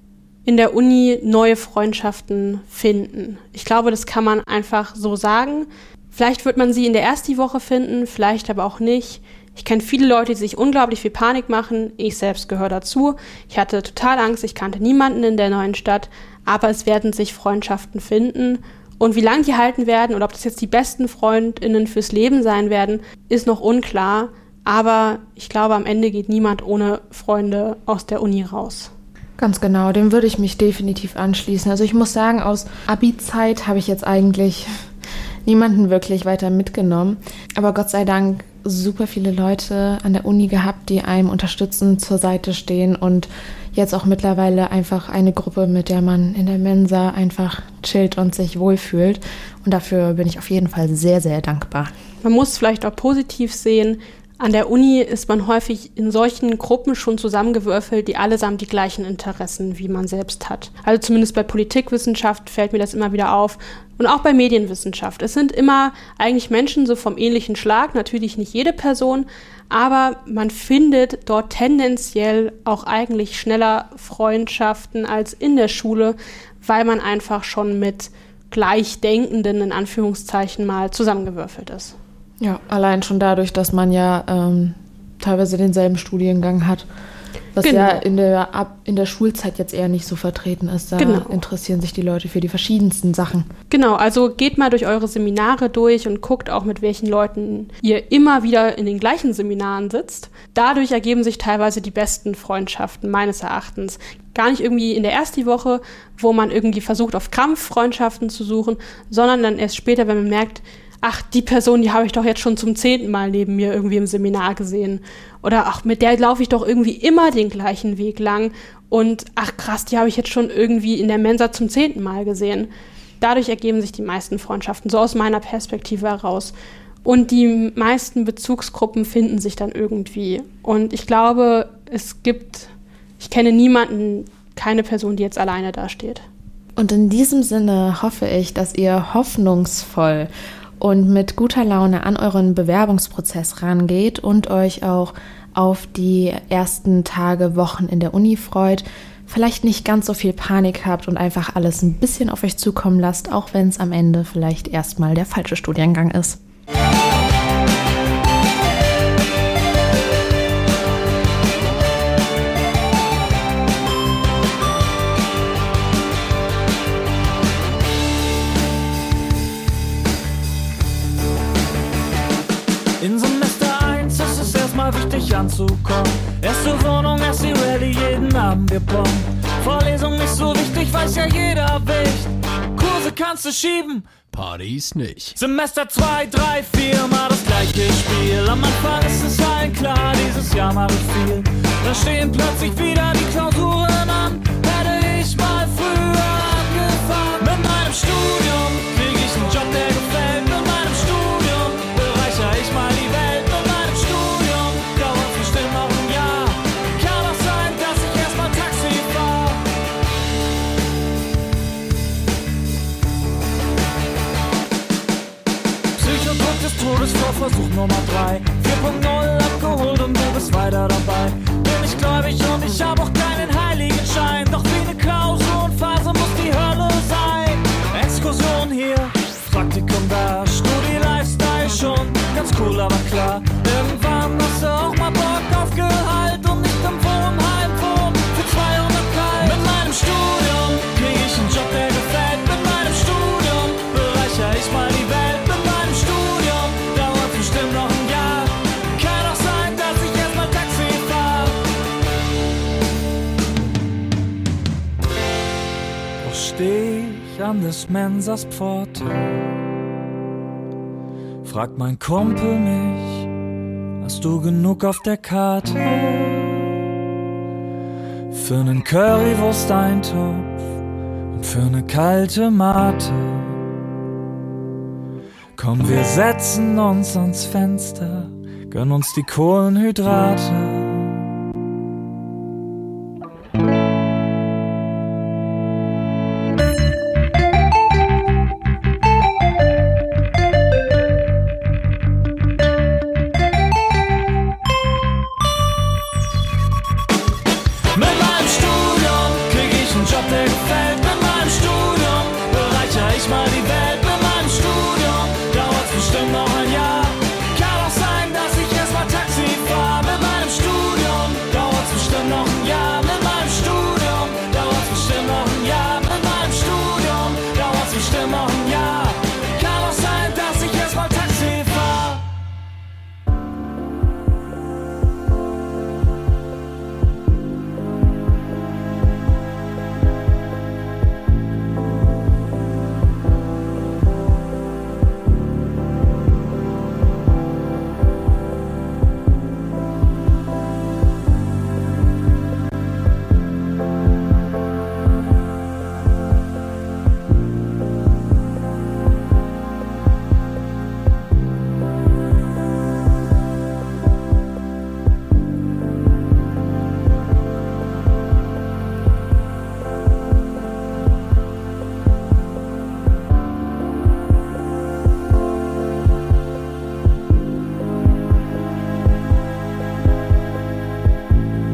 in der Uni neue Freundschaften finden. Ich glaube, das kann man einfach so sagen. Vielleicht wird man sie in der ersten Woche finden, vielleicht aber auch nicht. Ich kenne viele Leute, die sich unglaublich viel Panik machen. Ich selbst gehöre dazu. Ich hatte total Angst, ich kannte niemanden in der neuen Stadt. Aber es werden sich Freundschaften finden. Und wie lange die halten werden oder ob das jetzt die besten FreundInnen fürs Leben sein werden, ist noch unklar. Aber ich glaube, am Ende geht niemand ohne Freunde aus der Uni raus. Ganz genau, dem würde ich mich definitiv anschließen. Also ich muss sagen, aus Abi-Zeit habe ich jetzt eigentlich niemanden wirklich weiter mitgenommen. Aber Gott sei Dank super viele Leute an der Uni gehabt, die einem unterstützen, zur Seite stehen und jetzt auch mittlerweile einfach eine Gruppe, mit der man in der Mensa einfach chillt und sich wohlfühlt. Und dafür bin ich auf jeden Fall sehr, sehr dankbar. Man muss vielleicht auch positiv sehen, an der Uni ist man häufig in solchen Gruppen schon zusammengewürfelt, die allesamt die gleichen Interessen wie man selbst hat. Also zumindest bei Politikwissenschaft fällt mir das immer wieder auf und auch bei Medienwissenschaft. Es sind immer eigentlich Menschen so vom ähnlichen Schlag, natürlich nicht jede Person, aber man findet dort tendenziell auch eigentlich schneller Freundschaften als in der Schule, weil man einfach schon mit Gleichdenkenden in Anführungszeichen mal zusammengewürfelt ist. Ja, allein schon dadurch, dass man ja ähm, teilweise denselben Studiengang hat, was genau. ja in der, ab, in der Schulzeit jetzt eher nicht so vertreten ist. Da genau. interessieren sich die Leute für die verschiedensten Sachen. Genau, also geht mal durch eure Seminare durch und guckt auch, mit welchen Leuten ihr immer wieder in den gleichen Seminaren sitzt. Dadurch ergeben sich teilweise die besten Freundschaften, meines Erachtens. Gar nicht irgendwie in der ersten Woche, wo man irgendwie versucht, auf Krampf Freundschaften zu suchen, sondern dann erst später, wenn man merkt, ach, die Person, die habe ich doch jetzt schon zum zehnten Mal neben mir irgendwie im Seminar gesehen. Oder ach, mit der laufe ich doch irgendwie immer den gleichen Weg lang. Und ach krass, die habe ich jetzt schon irgendwie in der Mensa zum zehnten Mal gesehen. Dadurch ergeben sich die meisten Freundschaften, so aus meiner Perspektive heraus. Und die meisten Bezugsgruppen finden sich dann irgendwie. Und ich glaube, es gibt, ich kenne niemanden, keine Person, die jetzt alleine dasteht. Und in diesem Sinne hoffe ich, dass ihr hoffnungsvoll und mit guter Laune an euren Bewerbungsprozess rangeht und euch auch auf die ersten Tage, Wochen in der Uni freut, vielleicht nicht ganz so viel Panik habt und einfach alles ein bisschen auf euch zukommen lasst, auch wenn es am Ende vielleicht erstmal der falsche Studiengang ist. In Semester eins ist es erstmal wichtig anzukommen. Erste Wohnung, erst die Rallye, jeden Abend wir bomben. Vorlesung nicht so wichtig, weiß ja jeder Wicht. Kurse kannst du schieben, Partys nicht. Semester zwei, drei, vier, mal das gleiche Spiel. Am Anfang ist es allen klar, dieses Jahr mach ich viel. Da stehen plötzlich wieder die Klausuren an. Hätte ich mal früher angefangen. Mit meinem Studium krieg ich einen Job, der gefällt. Mit meinem Studium bereichere ich mal die Welt. Mit meinem Studium dauert bestimmt noch ein Jahr. Kann auch sein, dass ich erstmal Taxi fahr. Psychodruck des Todes vor Versuch Nummer drei. vier Punkt null abgeholt und du bist weiter dabei. Bin ich gläubig und ich hab auch keinen heiligen Schein. Doch wie eine Klausurenphase muss die Hölle sein. Exkursion hier, Praktikum da, Studi-Lifestyle schon ganz cool, aber klar. Irgendwann hast du auch mal Bock auf Gehalt und nicht im Wohnheim wohnen für zweihundert kalt. Mit meinem Studium krieg ich einen Job, der gefällt. Mit meinem Studium bereichere ich mal die Welt. Mit meinem Studium dauert bestimmt noch ein Jahr. Kann auch sein, dass ich erstmal Taxi fahr. Doch steh ich an des Mensas Pforte, fragt mein Kumpel mich, hast du genug auf der Karte? Für nen Currywurst-Eintopf und für ne kalte Mate. Komm, wir setzen uns ans Fenster, gönnen uns die Kohlenhydrate.